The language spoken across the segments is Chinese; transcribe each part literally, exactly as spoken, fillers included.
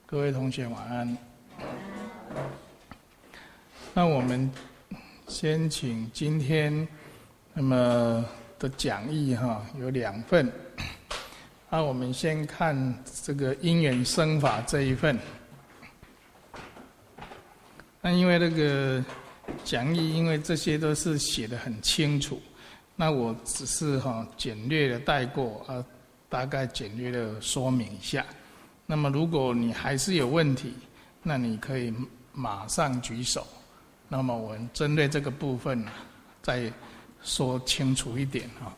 各位同学晚安。那我们先请今天那么的讲义哈，有两份。那我们先看这个因缘生法这一份。那因为那个讲义，因为这些都是写得很清楚，那我只是哈简略的带过啊，大概简略的说明一下。那么如果你还是有问题，那你可以马上举手。那么我们针对这个部分再说清楚一点哈。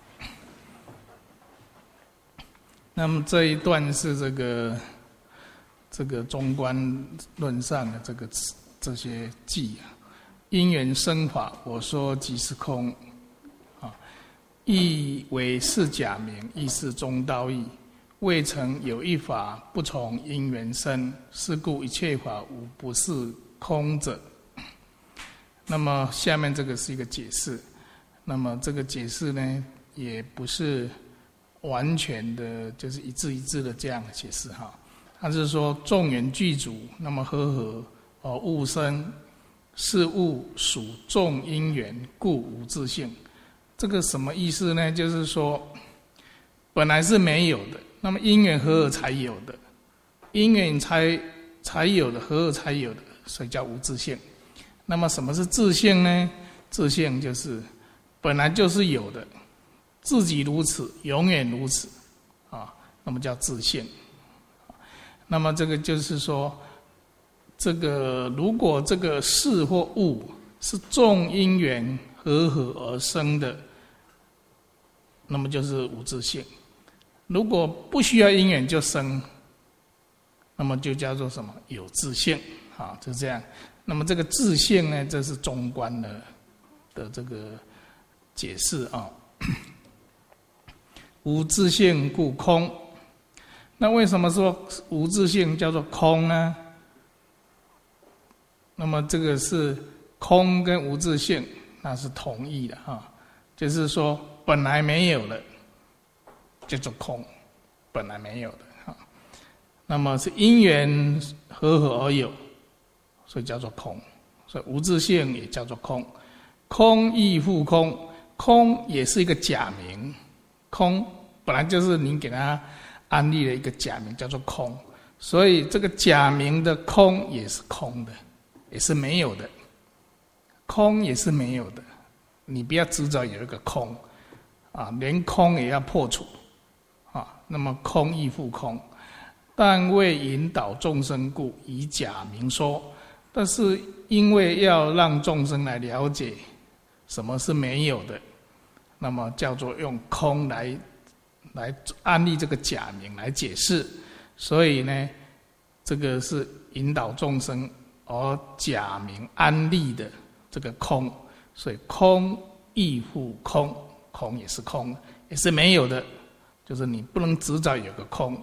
那么这一段是这个这个中观论上的这个这些记啊，因缘生法，我说即是空啊，亦为是假名，亦是中道义。未曾有一法不从因缘生，是故一切法无不是空者。那么下面这个是一个解释，那么这个解释呢，也不是完全的，就是一字一字的这样解释哈。它是说众缘具足，那么和合而物生，是物属众因缘，故无自性。这个什么意思呢？就是说本来是没有的。那么因缘合合才有的，因缘才才有的，合合才有的，所以叫无自性。那么什么是自性呢？自性就是本来就是有的，自己如此，永远如此啊，那么叫自性。那么这个就是说，这个如果这个事或物是众因缘合合而生的，那么就是无自性。如果不需要因缘就生，那么就叫做什么？有自性，啊，就这样。那么这个自性呢，这是中观的的这个解释啊。无自性故空。那为什么说无自性叫做空呢？那么这个是空跟无自性，那是同义的哈，就是说本来没有了。叫做空，本来没有的哈。那么是因缘合合而有，所以叫做空。所以无自性也叫做空，空亦复空，空也是一个假名。空本来就是您给它安立了一个假名，叫做空。所以这个假名的空也是空的，也是没有的。空也是没有的，你不要执着有一个空啊，连空也要破除。啊，那么空亦复空，但为引导众生故，以假名说。但是因为要让众生来了解什么是没有的，那么叫做用空来来安立这个假名来解释。所以呢，这个是引导众生而假名安立的这个空。所以空亦复空，空也是空，也是没有的。就是你不能执着有个空，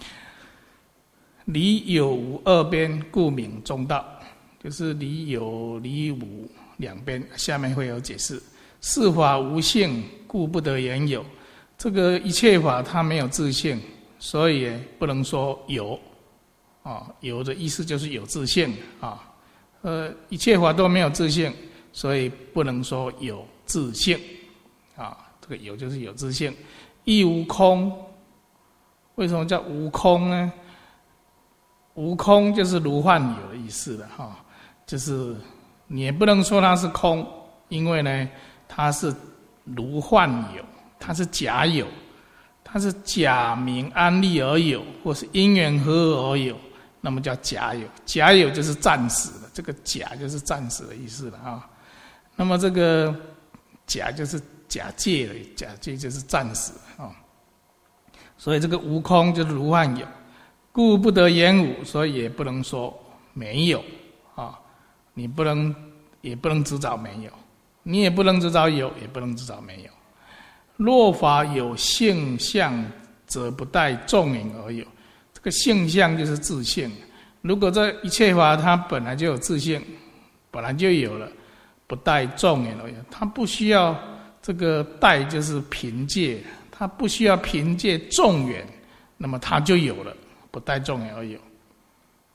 离有无二边，故名中道。就是离有离无两边，下面会有解释。是法无性，故不得言有。这个一切法它没有自性，所以不能说有啊。有的意思就是有自性啊。呃，一切法都没有自性，所以不能说有自性啊。这个有就是有自性。亦无空，为什么叫无空呢？无空就是如幻有的意思了哈，就是你也不能说它是空，因为呢，它是如幻有，它是假有，它是假名安立而有，或是因缘合合而有，那么叫假有。假有就是暂时的，这个假就是暂时的意思了啊。那么这个假就是假借的，假借就是暂时啊，所以这个无空就是如幻有，故不得言无，所以也不能说没有啊。你不能，也不能执着没有，你也不能执着有，也不能执着没有。若法有性相，则不待众缘而有。这个性相就是自性。如果这一切法它本来就有自性，本来就有了，不待众缘而有，它不需要。这个待就是凭借，它不需要凭借众缘，那么它就有了，不待众缘而有。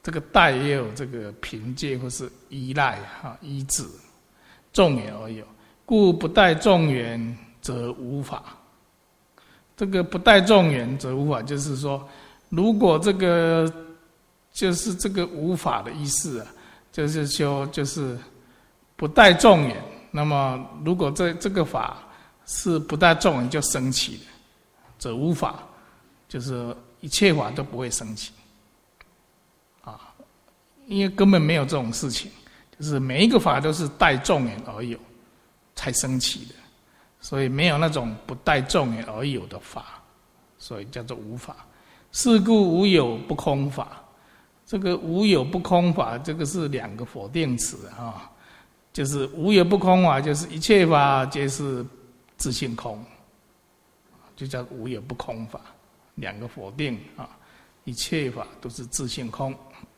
这个待也有这个凭借或是依赖哈，依止，众缘而有，故不待众缘则无法。这个不待众缘则无法，就是说，如果这个就是这个无法的意思啊，就是说就是不待众缘。那么如果这这个法是不待众缘就生起的，则无法，就是一切法都不会生起。啊，因为根本没有这种事情，就是每一个法都是待众缘而有，才生起的，所以没有那种不待众缘而有的法，所以叫做无法。是故无有不空法。这个无有不空法，这个是两个否定词啊，就是无有不空法，就是一切法皆是自性空，就叫无有不空法，两个否定啊。一切法都是自性空，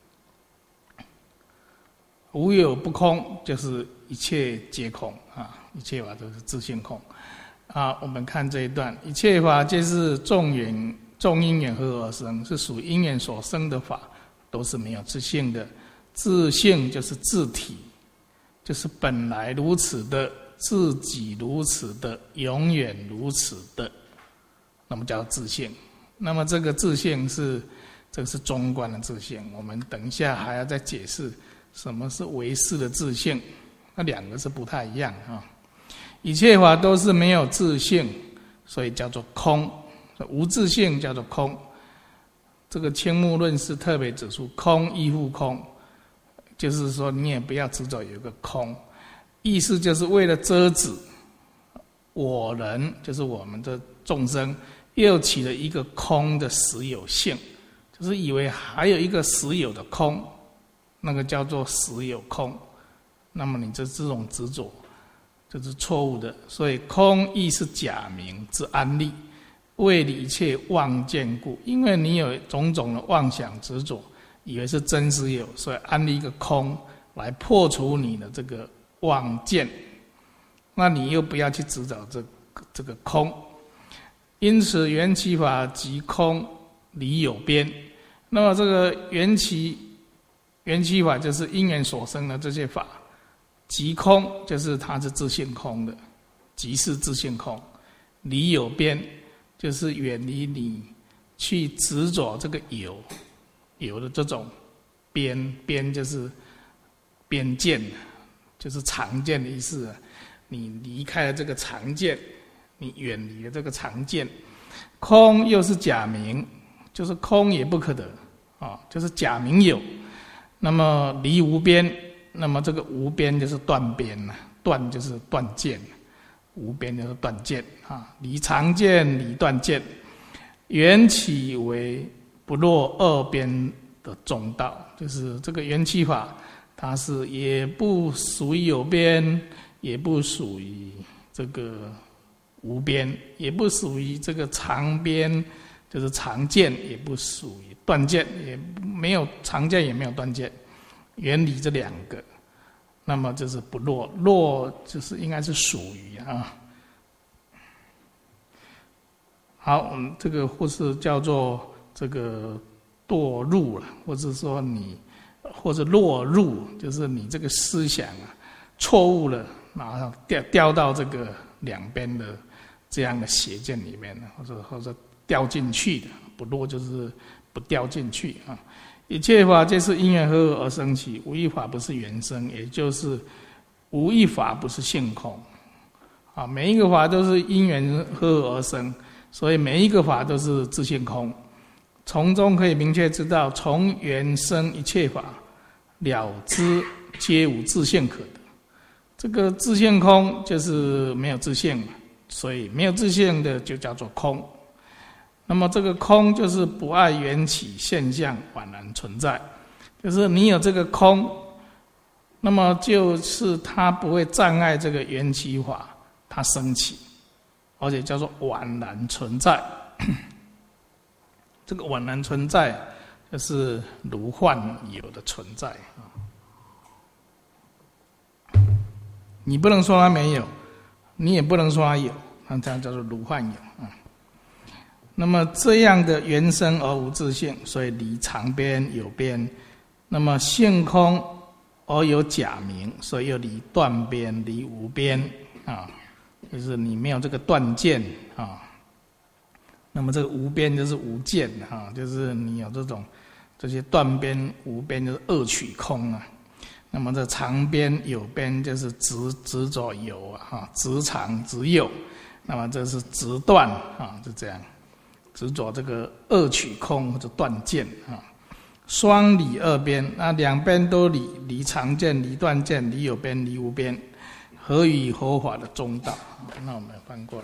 无有不空就是一切皆空啊，一切法都是自性空啊。我们看这一段，一切法皆是众缘众因缘合而生，是属因缘所生的法，都是没有自性的。自性就是自体，就是本来如此的，自己如此的，永远如此的，那么叫自性。那么这个自性是这个是中观的自性，我们等一下还要再解释什么是唯识的自性，那两个是不太一样啊。一切法都是没有自性，所以叫做空。无自性叫做空。这个青木论是特别指出，空依附空，就是说你也不要执着有一个空，意思就是为了遮止我人，就是我们的众生，又起了一个空的实有性，就是以为还有一个实有的空，那个叫做实有空。那么你这这种执着就是错误的。所以空亦是假名之安立，为一切妄见故。因为你有种种的妄想执着，以为是真实有，所以安立一个空来破除你的这个妄见。那你又不要去执着这个这个空。因此缘起法即空离有边。那么这个缘起缘起法就是因缘所生的这些法，即空就是它是自性空的，即是自性空。离有边就是远离你去执着这个有有的这种边，边就是边见，就是常见的意思。你离开了这个常见，你远离了这个常见。空又是假名，就是空也不可得啊，就是假名有。那么离无边，那么这个无边就是断边了，断就是断见，无边就是断见啊。离常见，离断见，缘起为不落二边的中道，就是这个缘起法，它是也不属于有边，也不属于这个无边，也不属于这个常边，就是常见，也不属于断见，也没有常见，也没有断见，远离这两个，那么就是不落，落就是应该是属于啊。好，我们这个或是叫做这个堕入了，或者说你或者落入，就是你这个思想啊错误了，然后掉掉到这个两边的这样的邪见里面，或者或者掉进去的，不落就是不掉进去啊。一切法皆是因缘合合而生起，无一法不是缘生，也就是无一法不是性空啊。每一个法都是因缘合合而生，所以每一个法都是自性空。从中可以明确知道，从缘生一切法，了知皆无自性可得。这个自性空就是没有自性，所以没有自性的就叫做空。那么这个空就是不碍缘起现象宛然存在，就是你有这个空，那么就是它不会障碍这个缘起法它升起，而且叫做宛然存在。这个宛然存在就是如幻有的存在。你不能说它没有，你也不能说它有，那这样叫做如幻有。那么这样的缘生而无自性，所以离常边有边， 那么性空而有假名，所以又离断边，离无边啊，就是你没有这个断见啊。那么这个无边就是无见啊，就是你有这种这些断边无边就是二取空啊。那么这长边有边就是执执着有啊，哈，执长执有，那么这是执断啊，就这样，执着这个二取空或者断见啊。双离二边，那两边都离，离常见，离断见，离有边，离无边，合于佛法的中道。那我们翻过来，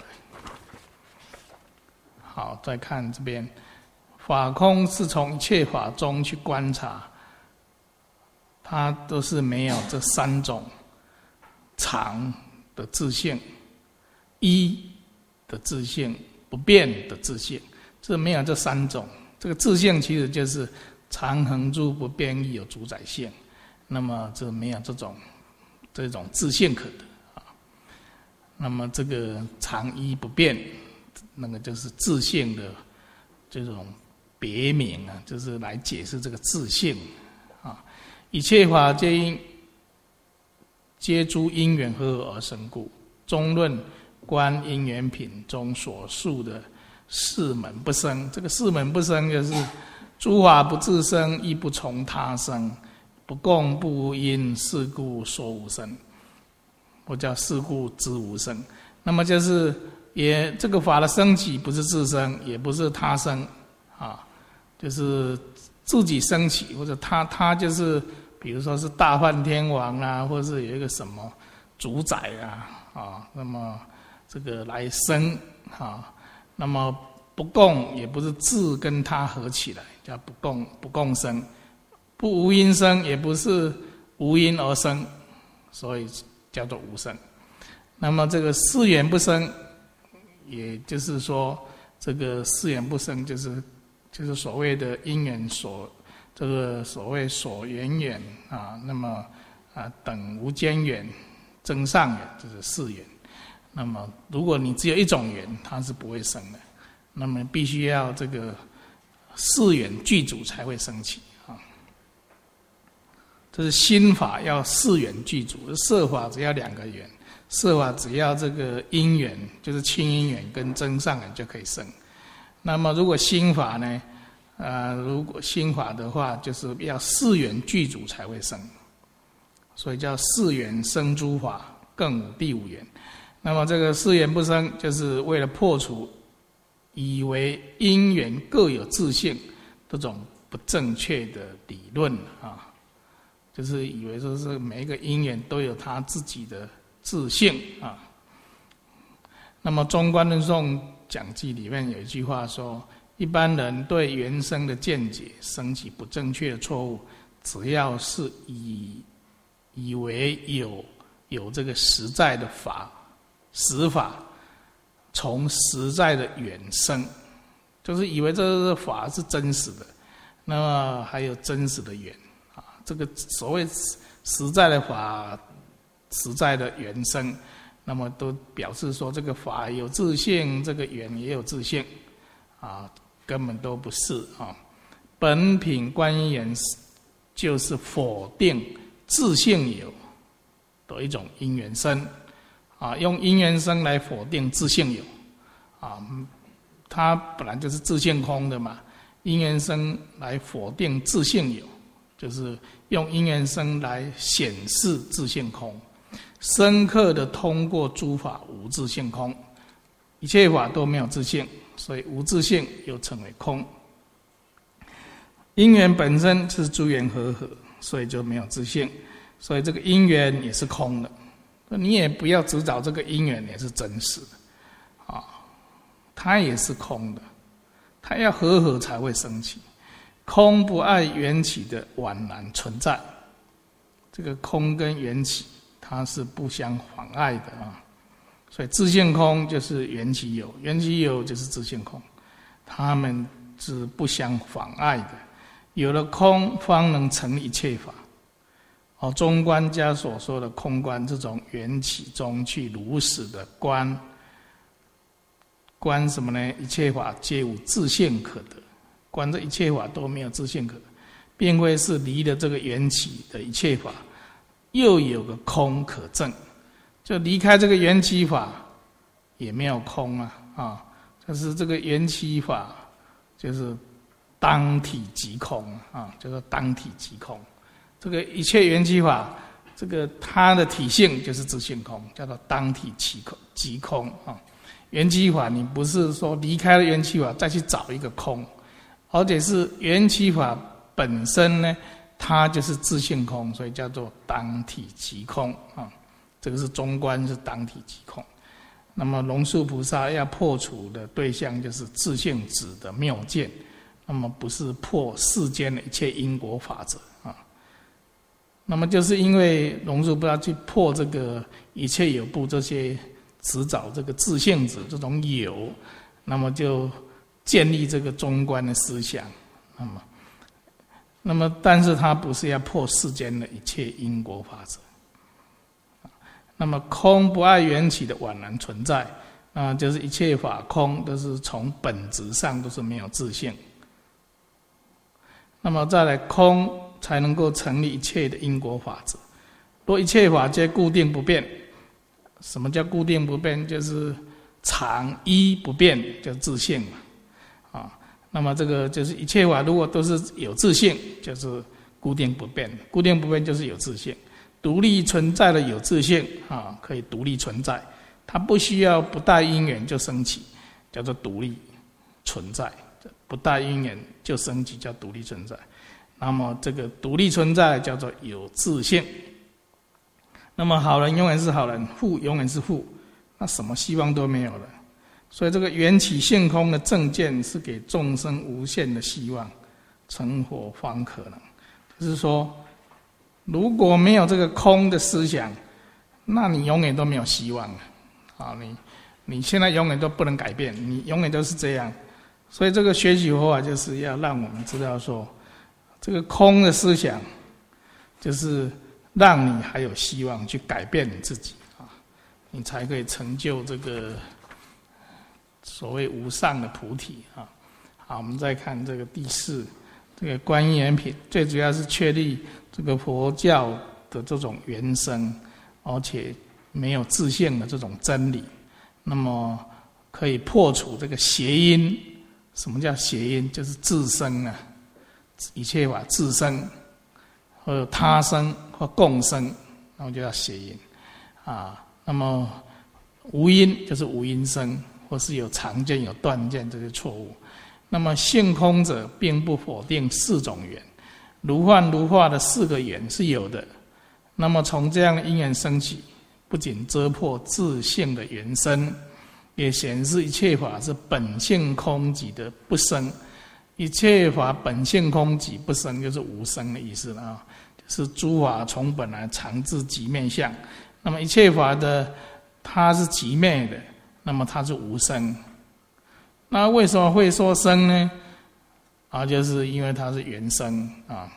好，再看这边，法空是从一切法中去观察。它都是没有这三种常的自性、一的自性、不变的自性，这没有这三种。这个自性其实就是常恒住不变亦有主宰性，那么这没有这种这种自性可得啊。那么这个常一不变，那个就是自性的这种别名啊，就是来解释这个自性啊。一切法皆因皆诸因缘合合而生故，中论观因缘品中所述的四门不生，这个四门不生就是诸法不自生，亦不从他生，不共不无因，是故说无生，或叫是故知无生。那么就是也这个法的升起不是自生，也不是他生啊，就是自己升起，或者他他就是比如说是大梵天王啊，或者是有一个什么主宰啊啊，那么这个来生啊，那么不共也不是自跟他合起来，叫不共不共生，不无因生也不是无因而生，所以叫做无生。那么这个四缘不生，也就是说这个四缘不生就是就是所谓的因缘所这个所谓所缘缘啊，那么啊等无间缘增上缘就是四缘。那么如果你只有一种缘，它是不会生的，那么必须要这个四缘具足才会升起啊。这是心法要四缘具足，色法只要两个缘，色法只要这个因缘就是清因缘跟增上缘就可以生。那么如果心法呢？呃，如果心法的话，就是要四缘具足才会生，所以叫四缘生诸法，更无第五缘。那么这个四缘不生，就是为了破除以为因缘各有自性这种不正确的理论啊，就是以为说是每一个因缘都有它自己的自性啊。那么《中观论颂讲记》里面有一句话说，一般人对缘生的见解升起不正确的错误，只要是以以为有有这个实在的法实法，从实在的缘生，就是以为这个法是真实的，那么还有真实的缘啊。这个所谓实在的法、实在的缘生，那么都表示说这个法有自性，这个缘也有自性啊。根本都不是啊！本品观因缘就是否定自性有的一种因缘生啊，用因缘生来否定自性有啊，它本来就是自性空的嘛，因缘生来否定自性有，就是用因缘生来显示自性空，深刻的通过诸法无自性空，一切法都没有自性。所以无自性又称为空，因缘本身是诸缘和合，所以就没有自性，所以这个因缘也是空的。你也不要只找这个因缘也是真实的啊，它也是空的，它要和合才会升起。空不碍缘起的宛然存在，这个空跟缘起它是不相妨碍的啊。所以自性空就是缘起有，缘起有就是自性空，它们是不相妨碍的。有了空，方能成一切法。哦，中观家所说的空观，这种缘起中去如实的观，观什么呢？一切法皆无自性可得，观这一切法都没有自性可得， 并非是离了这个缘起的一切法，又有个空可证，就离开这个缘起法也没有空啊啊，就是这个缘起法就是当体即空啊，叫做当体即空。这个一切缘起法，这个它的体性就是自性空，叫做当体即空即空啊。缘起法你不是说离开了缘起法再去找一个空，而且是缘起法本身呢，它就是自性空，所以叫做当体即空啊。这个是中观，是当体即空。那么龙树菩萨要破除的对象就是自性子的妙见，那么不是破世间的一切因果法则啊。那么就是因为龙树菩萨去破这个一切有部这些执找这个自性子这种有，那么就建立这个中观的思想。那么那么但是他不是要破世间的一切因果法则。那么空不爱缘起的宛然存在，啊，就是一切法空都是从本质上都是没有自性。那么再来，空才能够成立一切的因果法则。若一切法皆固定不变，什么叫固定不变？就是常一不变，叫自性嘛，啊。那么这个就是一切法如果都是有自性，就是固定不变。固定不变就是有自性，独立存在的有自性啊，可以独立存在，它不需要不带因缘就升起，叫做独立存在。不带因缘就升起，叫独立存在。那么这个独立存在叫做有自性。那么好人永远是好人，富永远是富，那什么希望都没有了。所以这个缘起性空的正见是给众生无限的希望，成佛方可能。就是说，如果没有这个空的思想，那你永远都没有希望了。啊，你你现在永远都不能改变，你永远都是这样。所以这个学习佛法就是要让我们知道说，这个空的思想，就是让你还有希望去改变你自己啊，你才可以成就这个所谓无上的菩提啊。好，我们再看这个第四，这个观因缘品，最主要是确立这个佛教的这种原生，而且没有自性的这种真理，那么可以破除这个邪因。什么叫邪因？就是自生啊，一切法自生，或者他生或共生，那么就叫邪因啊。那么无因就是无因生，或是有常见有断见，这些错误。那么性空者并不否定四种缘，如幻如化的四个缘是有的。那么从这样的因缘升起，不仅遮破自性的缘生，也显示一切法是本性空寂的不生。一切法本性空寂不生，就是无生的意思了啊。就是诸法从本来常自寂灭相，那么一切法的它是寂灭的，那么它是无生。那为什么会说生呢？啊，就是因为它是缘生啊。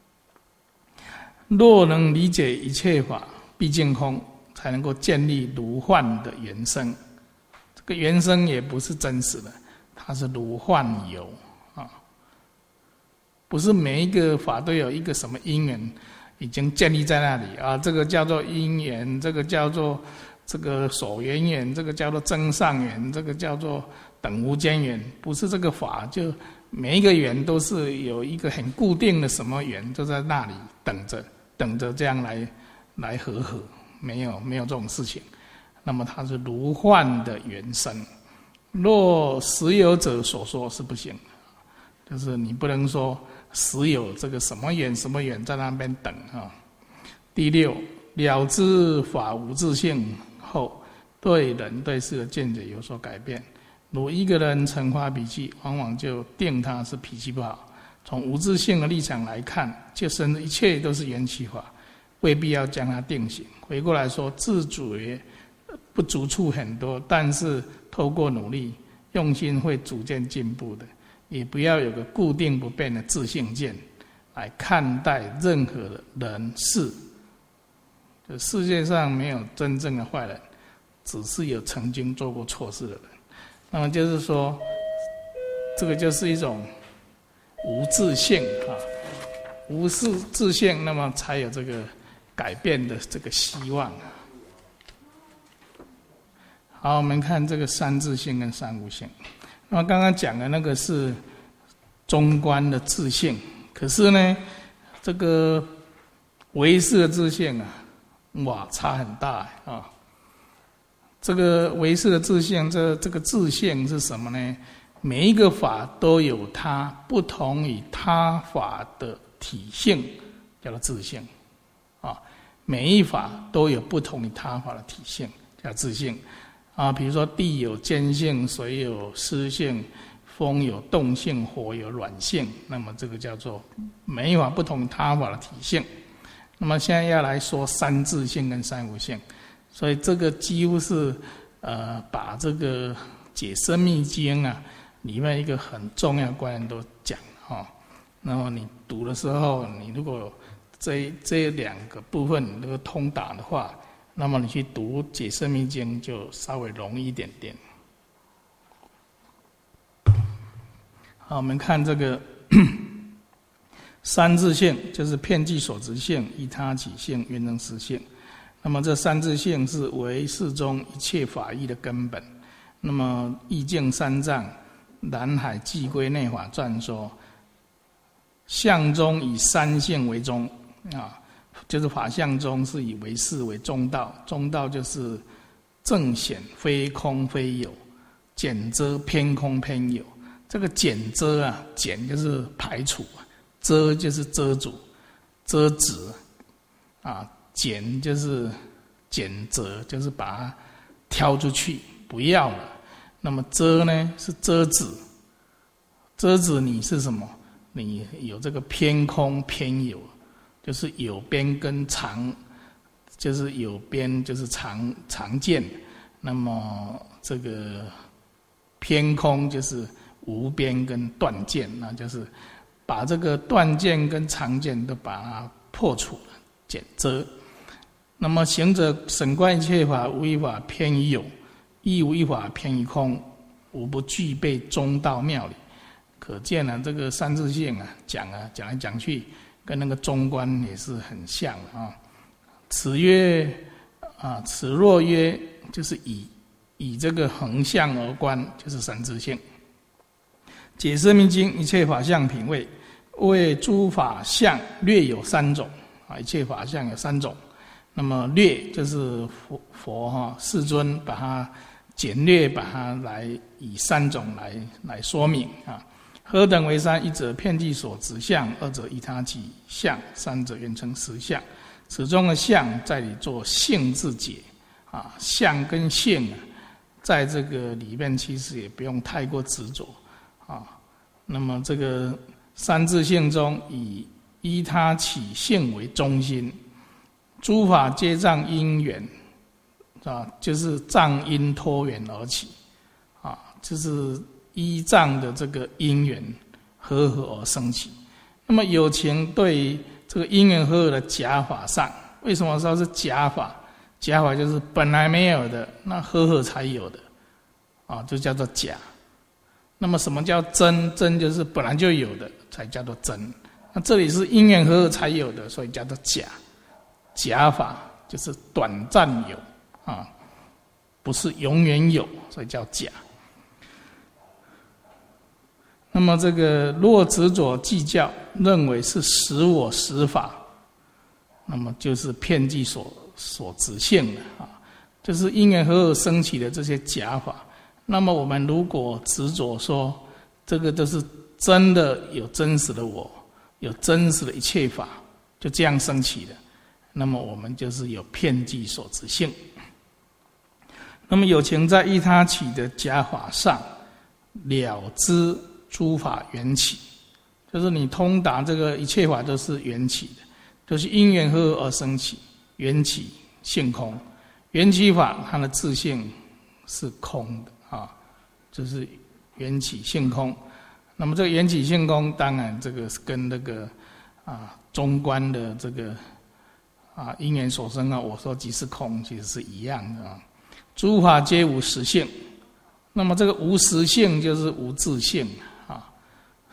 若能理解一切法毕竟空，才能够建立如幻的缘生。这个缘生也不是真实的，它是如幻有啊，不是每一个法都有一个什么因缘已经建立在那里啊。这个叫做因缘，这个叫做这个所缘缘，这个叫做增上缘，这个叫做等无间缘，不是这个法就每一个缘都是有一个很固定的什么缘，就在那里等着，等着这样来来和合，没有没有这种事情。那么它是如幻的缘生，若实有者所说是不行的，就是你不能说实有这个什么缘什么缘在那边等啊。第六，了知法无自性后，对人对事的见解有所改变。如一个人曾发脾气，往往就定他是脾气不好。从无自性的立场来看，就甚至一切都是缘起法，未必要将它定型。回过来说，自主也不足处很多，但是透过努力用心会逐渐进步的。也不要有个固定不变的自性见来看待任何的人事。就世界上没有真正的坏人，只是有曾经做过错事的人。那么就是说，这个就是一种无自性啊。 无自自性，那么才有这个改变的这个希望。好，我们看这个三自性跟三无性。那么刚刚讲的那个是中观的自性，可是呢，这个唯识的自性啊，哇，差很大啊！这个唯识的自性，这这个自性是什么呢？每一个法都有它不同于他法的体性，叫做自性啊。每一法都有不同于他法的体性，叫自性啊。比如说地有坚性，水有湿性，风有动性，火有软性，那么这个叫做每一法不同于他法的体性。那么现在要来说三自性跟三无性，所以这个几乎是呃把这个解深密经啊里面一个很重要的观念都讲哈、哦。那么你读的时候，你如果这这两个部分你都通达的话，那么你去读解深密经就稍微容易一点点。好，我们看这个三自性，就是遍计所执性、依他起性、缘生实性。那么这三自性是唯识中一切法义的根本。那么意境三藏、南海寄归内法传说，相中以三性为宗啊，就是法相中是以唯识为中道，中道就是正显非空非有，减遮偏空偏有。这个减遮啊，减就是排除，遮就是遮阻、遮止啊，减就是减责，就是把它挑出去不要了。那么遮呢是遮止，遮止你是什么？你有这个偏空偏有，就是有边跟常，就是有边就是常常见，那么这个偏空就是无边跟断见，那就是把这个断见跟常见都把它破除了，减遮。那么行者审观一切法，无一法偏于有，亦无一法偏于空，无不具备中道妙理。可见啊，这个三自性啊，讲啊讲来讲去，跟那个中观也是很像啊。此曰啊，此若曰，就是以以这个横向而观，就是三自性。解释密经一切法相品位，为诸法相略有三种啊，一切法相有三种。那么略就是佛佛哈世尊把它简略，把它来以三种来来说明啊。何等为三？一者遍计所执相，二者依他起相，三者缘成实相。此中的相在里做性字解啊，相跟性啊，在这个里面其实也不用太过执着啊。那么这个三自性中，以依他起性为中心，诸法皆仗因缘啊，就是仗因托缘而起啊，就是依仗的这个因缘和合而生起。那么有情对于这个因缘和合的假法上，为什么说是假法？假法就是本来没有的，那和合才有的啊，就叫做假。那么什么叫真？真就是本来就有的，才叫做真。那这里是因缘和合才有的，所以叫做假。假法就是短暂有啊，不是永远有，所以叫假。那么这个若执着计较，认为是实我实法，那么就是遍计所所执性的啊，就是因缘和合升起的这些假法。那么我们如果执着说这个都是真的，有真实的我，有真实的一切法，就这样升起的，那么我们就是有遍计所执性。那么有情在依他起的假法上，了知诸法缘起，就是你通达这个一切法都是缘起的，就是因缘和合而生起，缘起性空，缘起法它的自性是空的啊，就是缘起性空。那么这个缘起性空，当然这个是跟那个啊中观的这个啊因缘所生啊，我说即是空，其实是一样的啊。诸法皆无实性，那么这个无实性就是无自性啊。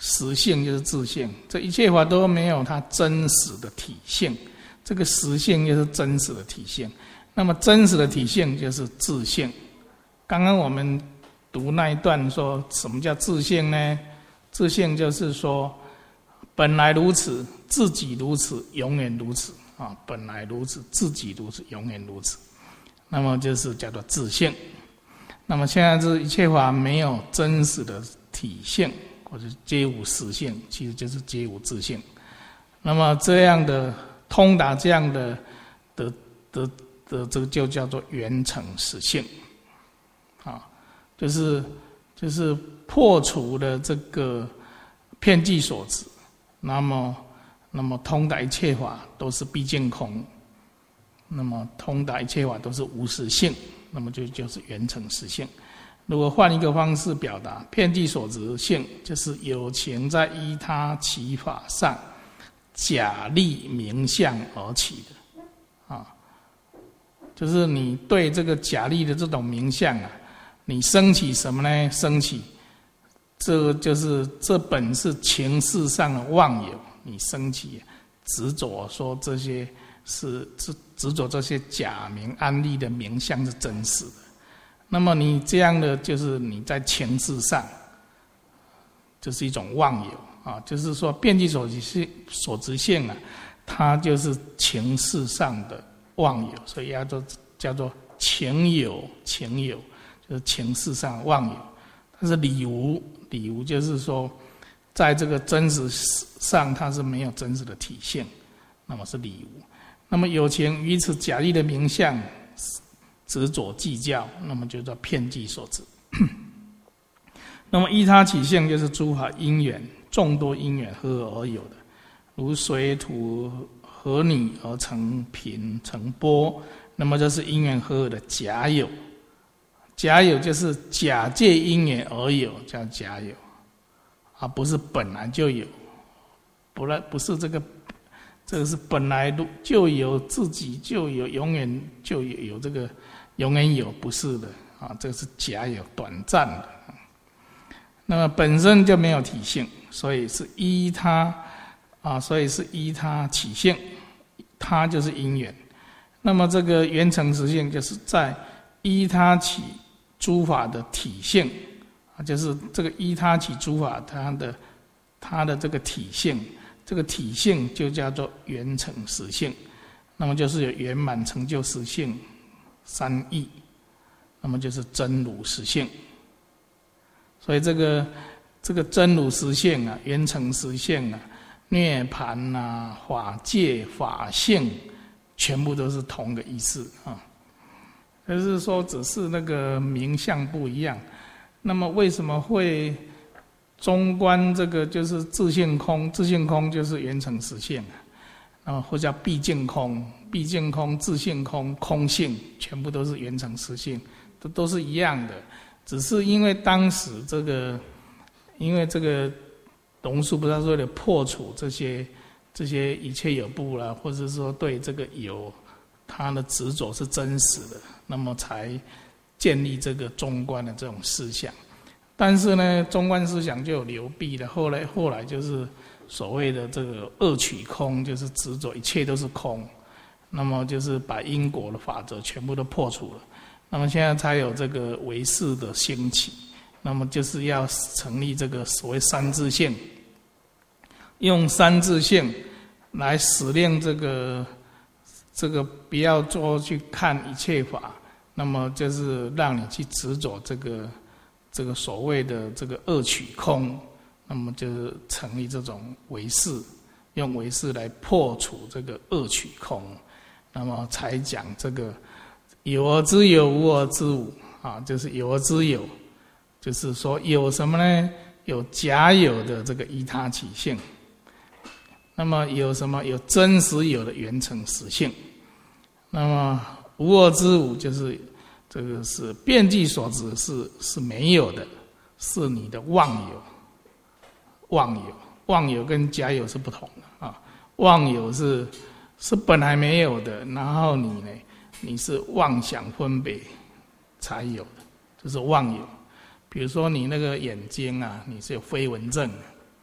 实性就是自性，这一切法都没有它真实的体性，这个实性就是真实的体性。那么真实的体性就是自性。刚刚我们读那一段说什么叫自性呢？自性就是说本来如此，自己如此，永远如此啊！本来如此，自己如此，永远如此。那么就是叫做自性。那么现在这一切法没有真实的体性，或者皆无实性，其实就是皆无自性。那么这样的通达这样的的的的这个就叫做圆成实性，啊，就是就是破除了这个遍计所执，那么那么通达一切法都是毕竟空，那么通达一切法都是无实性，那么就就是圆成实性。如果换一个方式表达，遍计所执性就是有情在依他其法上假立名相而起的，啊，就是你对这个假立的这种名相啊，你升起什么呢？升起，这个就是这本是情事上的妄有，你升起执着说这些是执执着这些假名安立的名相是真实的。那么你这样的就是你在情事上，就是一种妄有啊，就是说遍计所执所执性啊，它就是情事上的妄有，所以要做叫做情有，情有就是情事上的妄有。但是理无，理无就是说，在这个真实上它是没有真实的体现，那么是理无。那么有情于此假立的名相执着计较，那么就叫遍计所执。那么依他起性就是诸法因缘，众多因缘合而有的，如水土合拟而成贫成波，那么这是因缘合而的假有。假有就是假借因缘而有，叫假有，而不是本来就有，不然不是这个，这个是本来就有，自己就有，永远就有有这个。永远有，不是的啊，这个是假有，短暂的。那么本身就没有体性，所以是依他啊，所以是依他起性，他就是因缘。那么这个圆成实性，就是在依他起诸法的体性啊，就是这个依他起诸法它的它的这个体性，这个体性就叫做圆成实性。那么就是有圆满成就实性。三义，那么就是真如实性。所以这个这个真如实性啊，圆成实性啊，涅盘啊，法界法性，全部都是同个意思啊。就是说，只是那个名相不一样。那么为什么会中观这个就是自性空？自性空就是圆成实性啊。那么或叫毕竟空，毕竟空、自性空、空性，全部都是圆成实性，都都是一样的。只是因为当时这个，因为这个龙树不是为了破除这些这些一切有部啦，或者说对这个有他的执着是真实的，那么才建立这个中观的这种思想。但是呢，中观思想就有流弊了，后来后来就是。所谓的这个二取空，就是执着一切都是空，那么就是把因果的法则全部都破除了。那么现在才有这个唯识的兴起，那么就是要成立这个所谓三自性，用三自性来使令这个这个不要做去看一切法，那么就是让你去执着这个这个所谓的这个二取空。那么就是成立这种唯识，用唯识来破除这个二取空，那么才讲这个有而知有，无而知无啊，就是有而知有，就是说有什么呢？有假有的这个依他起性，那么有什么？有真实有的圆成实性。那么无而知无，就是这个是遍计所执是是没有的，是你的妄有。妄有，妄有跟假有是不同的啊。妄有是是本来没有的，然后你呢，你是妄想分别才有的，就是妄有。比如说你那个眼睛啊，你是有飞蚊症，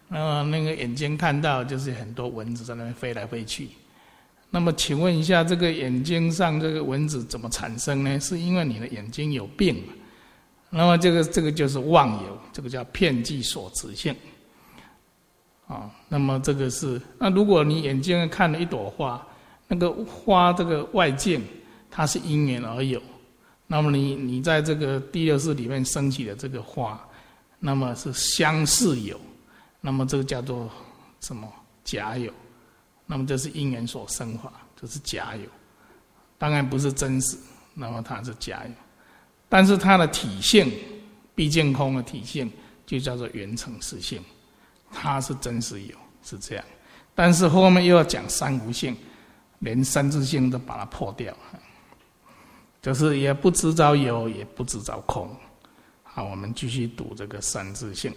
呃，那个眼睛看到就是很多蚊子在那边飞来飞去。那么请问一下，这个眼睛上这个蚊子怎么产生呢？是因为你的眼睛有病。那么这个这个就是妄有，这个叫遍计所执性。啊，那么这个是，那如果你眼睛看了一朵花，那个花这个外境它是因缘而有，那么你你在这个第六识里面升起的这个花，那么是相似有，那么这个叫做什么假有？那么这是因缘所生法，这是假有，当然不是真实，那么它是假有，但是它的体性，毕竟空的体性就叫做缘成实性。它是真实有，是这样，但是后面又要讲三无性，连三自性都把它破掉，就是也不执着有，也不执着空。好，我们继续读这个三自性。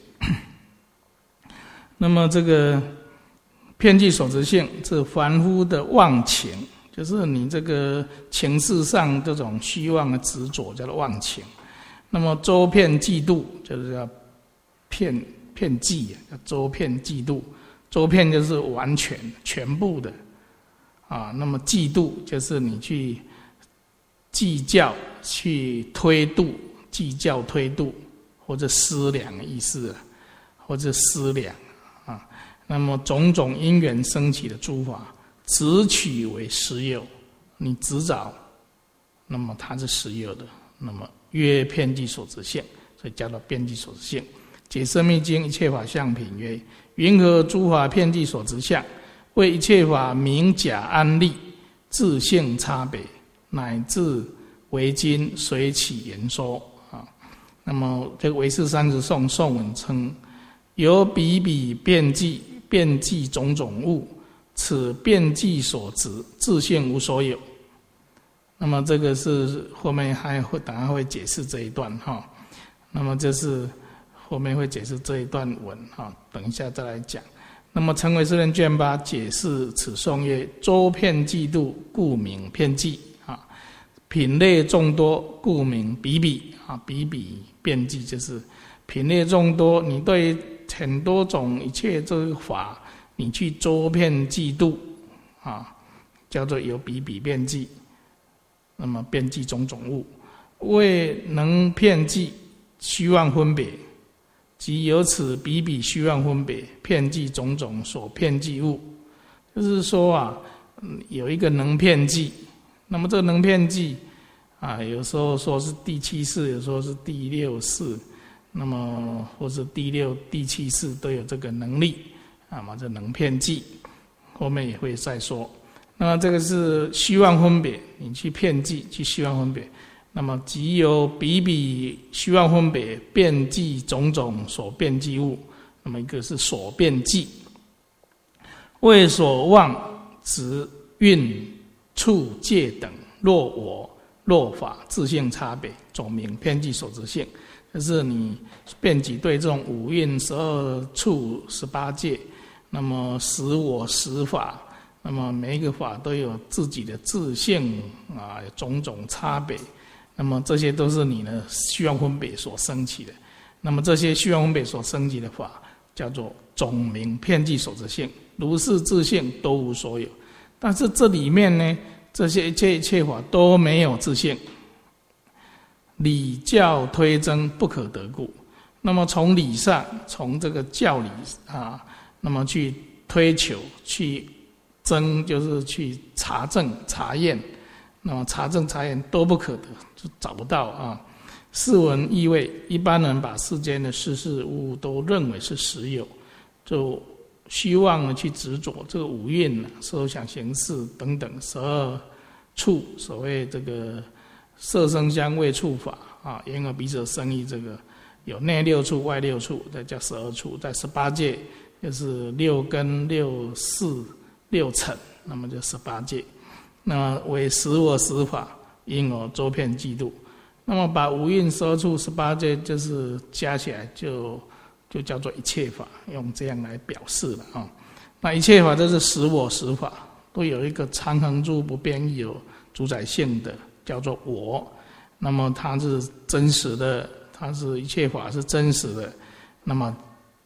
那么这个遍计所执性，是凡夫的妄情，就是你这个情事上这种虚妄的执着，叫做妄情。那么周遍嫉妒，就是叫遍。遍计叫周遍嫉妒，周遍就是完全全部的啊。那么嫉妒就是你去计较、去推度、计较推度，或者思量的意思，或者思量啊。那么种种因缘升起的诸法，执取为实有，你执着，那么它是实有的，那么曰遍计所执性，所以叫做遍计所执性。解深密经一切法相品曰：云何诸法遍计所执相？为一切法名假安立，自性差别，乃至为今随起言说啊。那么这个唯识三十颂颂文称：由彼彼遍计，遍计种种物，此遍计所执，自性无所有。那么这个是后面还会等下会解释这一段哈。那么这是。后面会解释这一段文哈，等一下再来讲。那么成唯识论卷八解释此颂曰：周遍嫉妒，故名遍计啊；品类众多，故名比比啊。比比遍计就是品类众多，你对很多种一切这个法，你去周遍嫉妒啊，叫做有比比遍计。那么遍计种种物，为能遍计虚妄分别。即由此比比虚妄分别，遍计种种所遍计物，就是说啊，有一个能遍计，那么这个能遍计啊，有时候说是第七识，有时候是第六识，那么或是第六、第七识都有这个能力，那么这能遍计，后面也会再说。那么这个是虚妄分别，你去遍计，去虚妄分别。那么即由比比虚妄分别，遍计种种所遍计物。那么一个是所遍计，为所望执蕴处界等，若我若法自性差别，总名遍计所执性。就是你遍计对这种五蕴、十二处、十八界，那么实我实法，那么每一个法都有自己的自性啊，有种种差别。那么这些都是你的虚妄分别所升起的，那么这些虚妄分别所升起的法，叫做总名遍计所执性，如是自性都无所有。但是这里面呢，这些一切一切法都没有自性，理教推增不可得故。那么从理上，从这个教理啊，那么去推求、去增，就是去查证、查验。那么查证查验都不可得，就找不到啊。是闻意味，一般人把世间的事事物物都认为是实有，就虚妄的去执着这个五蕴、受想行识等等十二处，所谓这个色声香味触法啊，眼耳鼻舌身意，这个有内六处、外六处，再叫十二处，在十八界就是六根、六识、六尘，那么就十八界。那么为实我实法，因而周遍嫉妒。那么把五蕴、十二处、十八界，就是加起来就就叫做一切法，用这样来表示了啊。那一切法都是实我实法，都有一个常恒住不变有主宰性的，叫做我。那么它是真实的，它是一切法是真实的。那么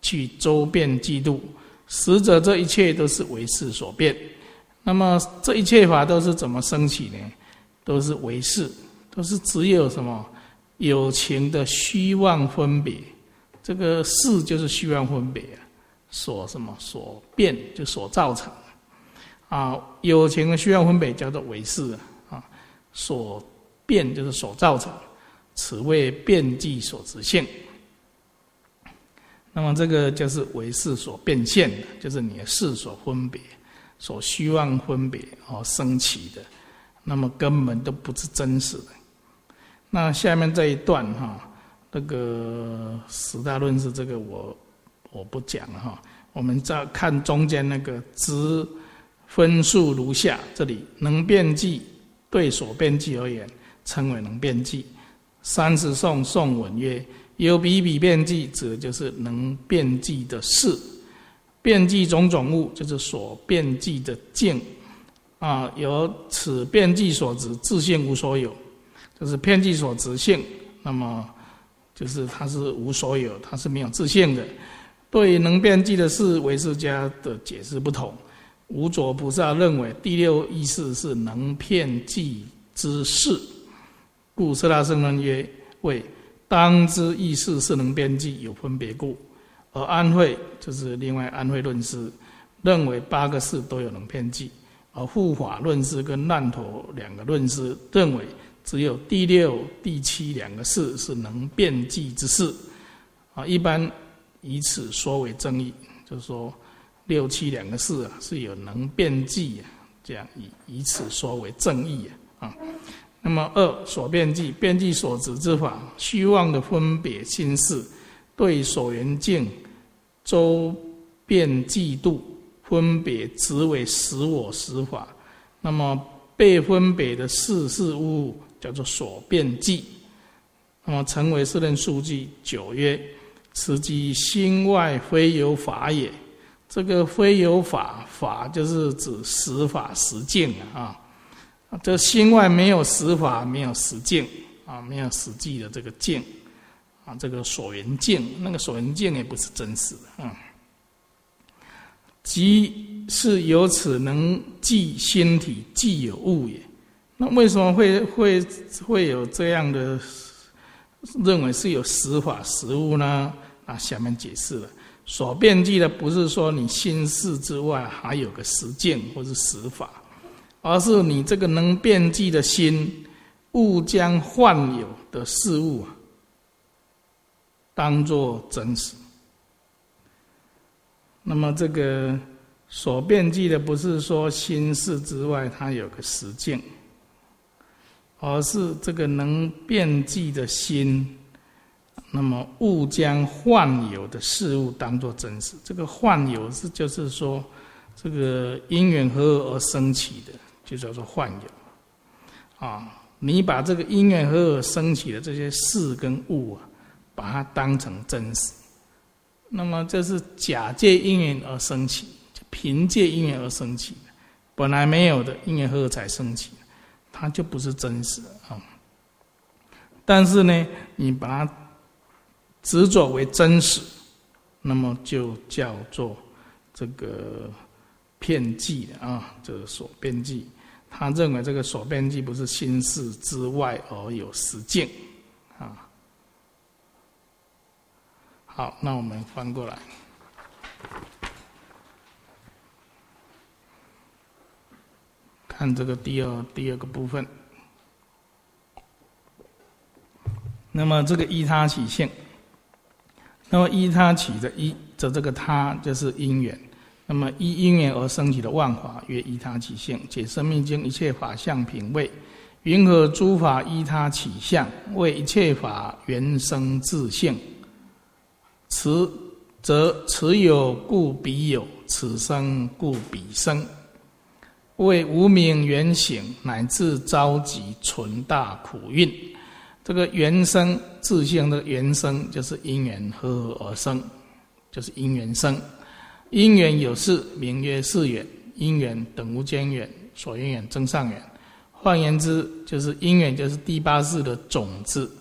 去周遍嫉妒，实则这一切都是唯识所变。那么这一切法都是怎么升起呢？都是唯识，都是只有什么有情的虚妄分别。这个识就是虚妄分别啊，所什么所变就所造成啊，有情的虚妄分别叫做唯识啊，所变就是所造成，此谓变寂所执性。那么这个就是唯识所变现的，就是你的识所分别、所虚妄分别而生起的，那么根本都不是真实的。那下面这一段哈，这个十大论是这个我我不讲了哈，我们再看中间那个知分数如下，这里能变寂对所变寂而言，称为能变寂。三十颂颂文曰：有彼彼变寂，指的就是能变寂的事。变寂种种物，就是所变寂的境啊。由此变寂所执，自性无所有，就是变寂所执性。那么就是它是无所有，它是没有自性的。对于能变寂的事，唯识家的解释不同。无着菩萨认为第六意识是能变寂之事，故色大圣论曰：为当知意识是能变寂，有分别故。而安慧就是另外安慧论师认为八个事都有能变寂，而护法论师跟难陀两个论师认为只有第六、第七两个事是能变寂之事啊，一般以此说为正义，就是说六七两个事啊是有能变寂啊，这样以以此说为正义啊。啊那么二所变寂，变寂所执之法，虚妄的分别心事，对所缘境周遍嫉妒分别，执为实我实法。那么被分别的事事物物叫做所变寂。那么成为世论述记九曰：此即心外非有法也。这个非有法，法就是指实法实境啊。这心外没有实法，没有实境啊，没有实际的这个境啊，这个所缘境，那个所缘境也不是真实的啊。即是由此能记心体，既有物也。那为什么会会会有这样的认为是有实法实物呢？那下面解释了，所变寂的不是说你心事之外还有个实境或是实法，而是你这个能变寂的心，误将幻有的事物当作真实。那么这个所变寂的不是说心事之外它有个实境，而是这个能变寂的心，那么误将幻有的事物当作真实。这个幻有是就是说这个因缘合而生起的，就叫做幻有啊。你把这个因缘合而生起的这些事跟物啊，把它当成真实，那么这是假借因缘而生起，凭借因缘而生起的，本来没有的因缘合而才生起的，它就不是真实的啊。但是呢，你把它执着为真实，那么就叫做这个骗寂的啊，这个所变寂。他认为这个所变寂不是心事之外而有实境啊。好，那我们翻过来看这个第二第二个部分。那么这个依他起性，那么依他起的依的这个他就是因缘。那么依因缘而生起的万法曰依他起性，解生命经一切法相品位，云何诸法依他起相，为一切法原生自性。此则此有故彼有，此生故彼生，为无明缘醒，乃至召集存大苦运。这个原生自性的原生就是因缘合合而生，就是因缘生。因缘有事，名曰事缘。因缘等无间缘，所缘缘增上缘。换言之，就是因缘就是第八识的种子，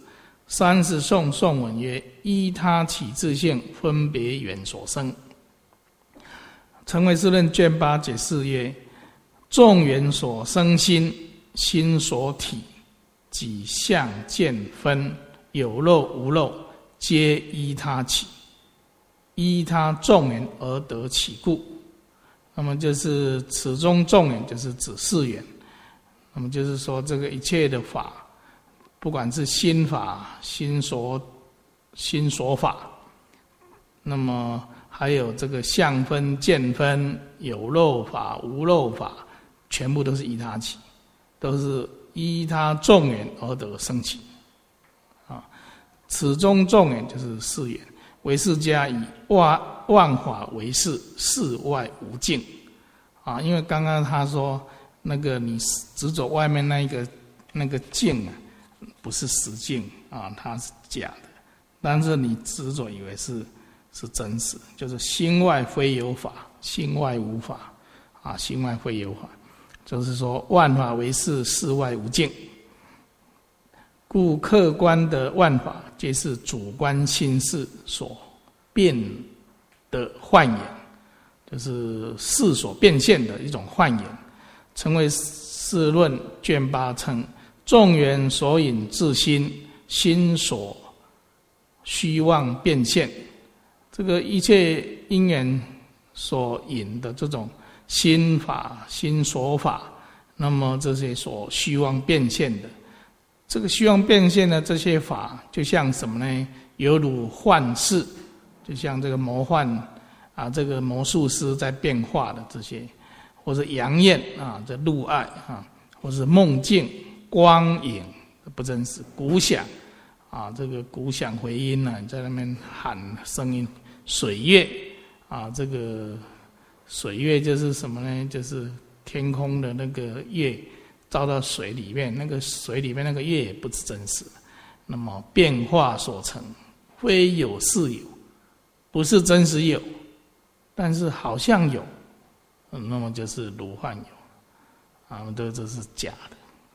三是颂颂文曰：依他起自性，分别缘所生。成唯识论卷八解释曰：众缘所生心，心所体，己相见分，有漏无漏，皆依他起，依他众缘而得起故。那么就是此中众缘，就是指四缘。那么就是说，这个一切的法，不管是心法、心所、心所法，那么还有这个相分、见分、有漏法、无漏法，全部都是依他起，都是依他众缘而得生起。啊，此中众缘就是四缘。唯识家以万万法为事，事外无境。啊，因为刚刚他说那个你执着外面那一个那个境啊，不是实境啊，它是假的。但是你执着以为是是真实，就是心外非有法，心外无法啊，心外非有法，就是说万法为事，事外无境。故客观的万法，皆是主观心事所变的幻影，就是事所变现的一种幻影。成唯识论卷八称：众缘所引自心，心所虚妄变现。这个一切因缘所引的这种心法、心所法，那么这些所虚妄变现的。这个虚妄变现的这些法，就像什么呢？犹如幻视，就像这个魔幻啊，这个魔术师在变化的这些，或者阳焰啊，这露爱啊，或是梦境、光影不真实，鼓响啊，这个鼓响回音呢、啊，你在那边喊声音，水月啊，这个水月就是什么呢？就是天空的那个月。照到水里面，那个水里面那个月也不是真实的。那么变化所成，非有是有，不是真实有，但是好像有，嗯、那么就是如幻有，啊，这这是假的。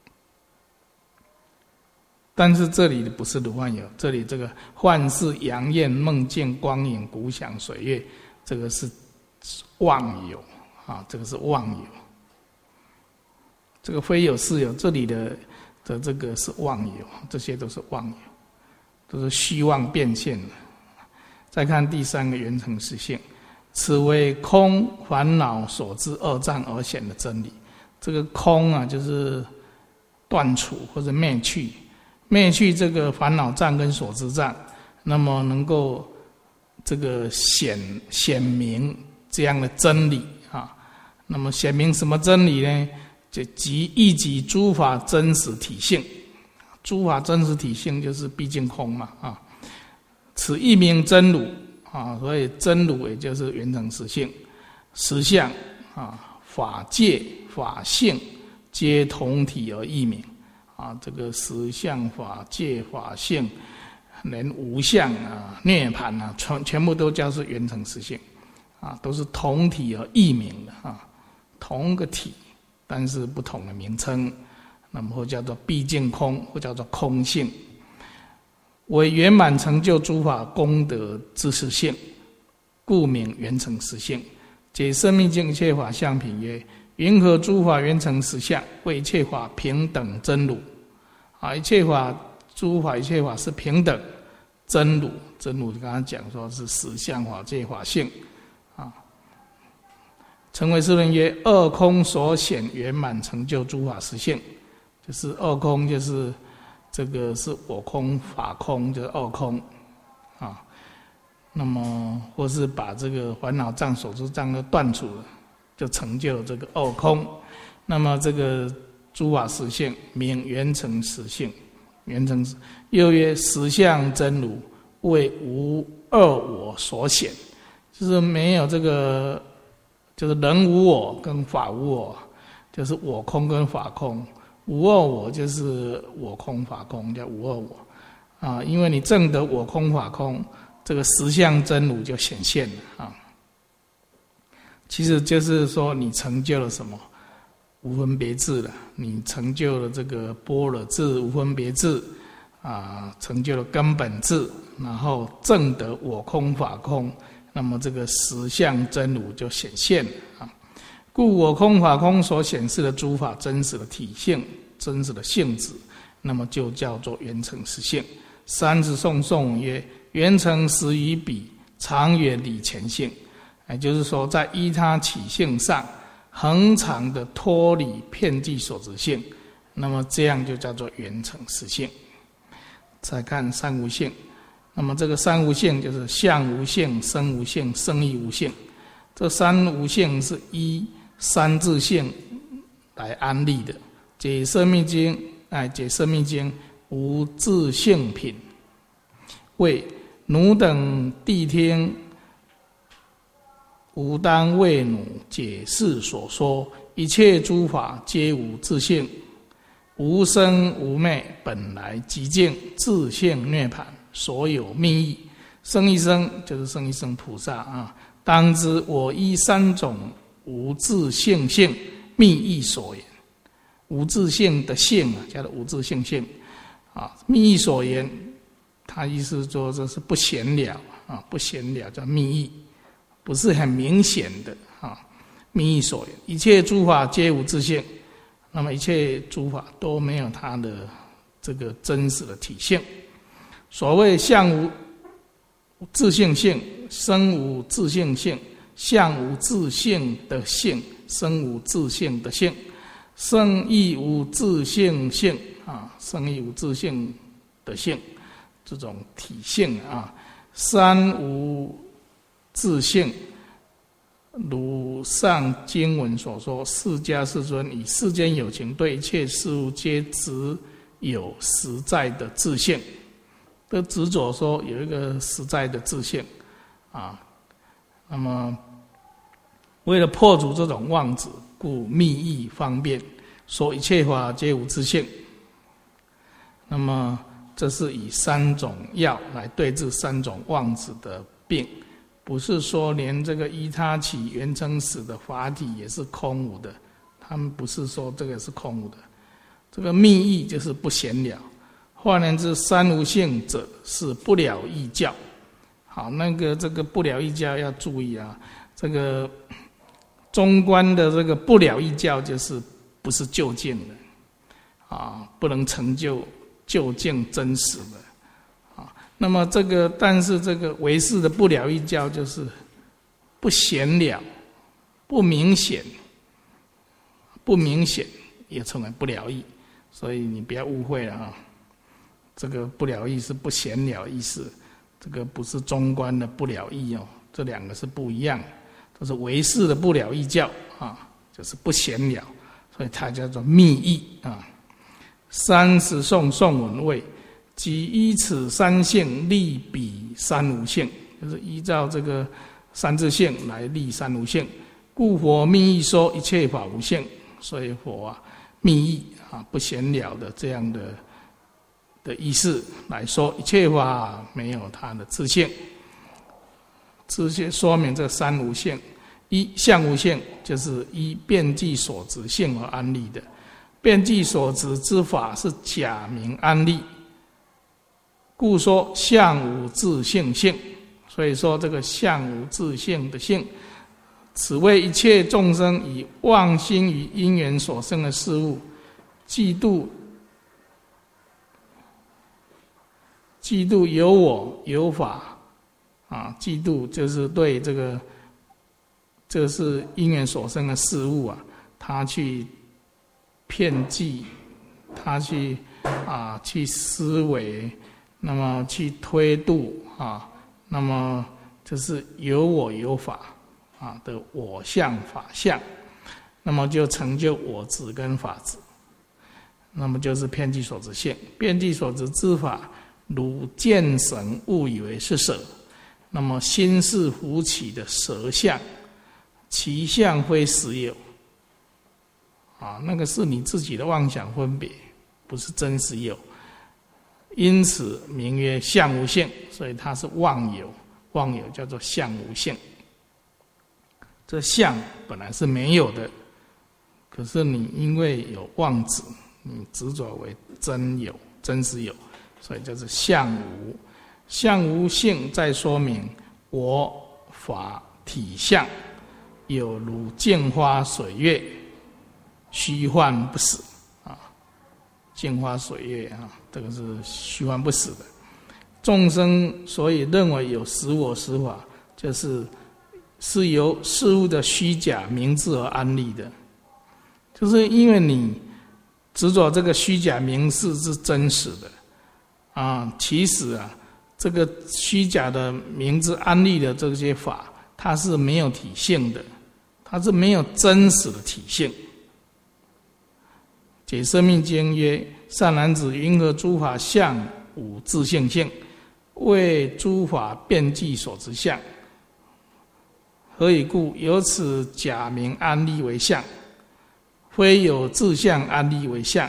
但是这里不是如幻有，这里这个幻视、阳焰、梦境、光影、鼓响、水月，这个是妄有啊，这个是妄有。这个非有是有，这里的的这个是妄有，这些都是妄有，都是虚妄变现的。再看第三个缘成实性，此为空烦恼所知二障而显的真理。这个空啊，就是断除或者灭去，灭去这个烦恼障跟所知障，那么能够这个显显明这样的真理啊。那么显明什么真理呢？就即一即诸法真实体性，诸法真实体性就是毕竟空嘛啊。此一名真如啊，所以真如也就是缘成实性，实相啊，法界法性皆同体而异名啊。这个实相、法界、法性，连无相啊、涅槃啊，全全部都叫是缘成实性啊，都是同体而异名的啊，同个体。但是不同的名称，那么或叫做毕竟空，或叫做空性，为圆满成就诸法功德之实性，故名圆成实性。解生命经一切法相品曰：云何诸法圆成实相？为一切法平等真如。啊，一切法诸法一切法是平等真如，真如刚刚讲说是实相、法界、法性啊。成唯识论曰：二空所显圆满成就诸法实性，就是二空，就是这个是我空、法空，就是二空啊。那么或是把这个烦恼障、所知障都断除了，就成就这个二空。那么这个诸法实性名圆成实性，圆成又曰实相真如，为无二我所显，就是没有这个。就是人无我跟法无我，就是我空跟法空，无二我就是我空法空，叫无二我啊。因为你证得我空法空，这个实相真如就显现了啊。其实就是说你成就了什么无分别智了，你成就了这个般若智无分别智啊，成就了根本智，然后证得我空法空，那么这个实相真如就显现了啊。故我空法空所显示的诸法真实的体性、真实的性质，那么就叫做圆成实性。三子颂颂曰：圆成实于彼，常远离前性。也就是说，在依他起性上，恒常的脱离遍计所执性，那么这样就叫做圆成实性。再看三无性，那么这个三无性就是相无性、生无性、生义无性。这三无性是依三自性来安立的。解《生命经》哎，《解生命经》无自性品，谓奴等谛听，吾当为汝解释所说，一切诸法皆无自性，无生无灭，本来寂静，自性涅槃，所有密意。生一生就是生一生菩萨啊，当知我依三种无自性性密意所言。无自性的性啊，叫做无自性性啊，密意所言，他意思说这是不显了啊，不显了叫密意，不是很明显的啊。密意所言，一切诸法皆无自性，那么一切诸法都没有它的这个真实的体性。所谓相无自性性，生无自性性，相无自性的性，生无自性的性。生亦无自性性啊，生亦无自性的性，这种体性啊。三无自性，如上经文所说，释迦世尊以世间有情对一切事物皆只有实在的自性，都执着说有一个实在的自性啊。那么为了破除这种妄执，故密意方便，说一切法皆无自性。那么这是以三种药来对治三种妄执的病，不是说连这个依他起圆成实的法体也是空无的，他们不是说这个是空无的。这个密意就是不显了，换言之，三无性者是不了义教。好，那个这个不了义教要注意啊，这个中观的这个不了义教就是不是究竟的啊，不能成就究竟真实的啊。那么这个，但是这个唯识的不了义教就是不显了、不明显、不明显也称为不了义，所以你不要误会了啊。这个不了义是不显了意思，这个不是中观的不了义哦，这两个是不一样的。都是唯识的不了义教啊，就是不显了，所以它叫做密意啊。三十颂颂文谓：即依此三性立彼三无性，就是依照这个三自性来立三无性。故佛密意说一切法无性，所以佛啊密意啊不显了的这样的的意思来说，一切法没有它的自性。这些说明这三无性。一相无性就是依遍计所执性而安立的，遍计所执之法是假名安立，故说相无自性性。所以说这个相无自性的性，此为一切众生以妄心与因缘所生的事物，嫉妒嫉妒有我有法啊，嫉妒就是对这个这是因缘所生的事物啊，他去骗计，他去啊去思维，那么去推度啊，那么就是有我有法啊的我相法相，那么就成就我执跟法执，那么就是遍计所执性。遍计所执之法，如见神误以为是舍，那么心是浮起的蛇相，其相非实有啊，那个是你自己的妄想分别，不是真实有，因此名曰相无性，所以它是妄有，妄有叫做相无性。这相本来是没有的，可是你因为有妄执，你执着为真有、真实有， 所以就是相无。相无性再说明我法体相，有如镜花水月，虚幻不死啊。镜花水月啊，这个是虚幻不死的。众生所以认为有实我实法，就是是由事物的虚假名字而安立的，就是因为你执着这个虚假名字是真实的啊，其实啊。这个虚假的名字安立的这些法，它是没有体性的，它是没有真实的体性。解生命经曰：善男子，云何诸法相无自性性？为诸法遍计所执相。何以故？由此假名安立为相，非有自相安立为相。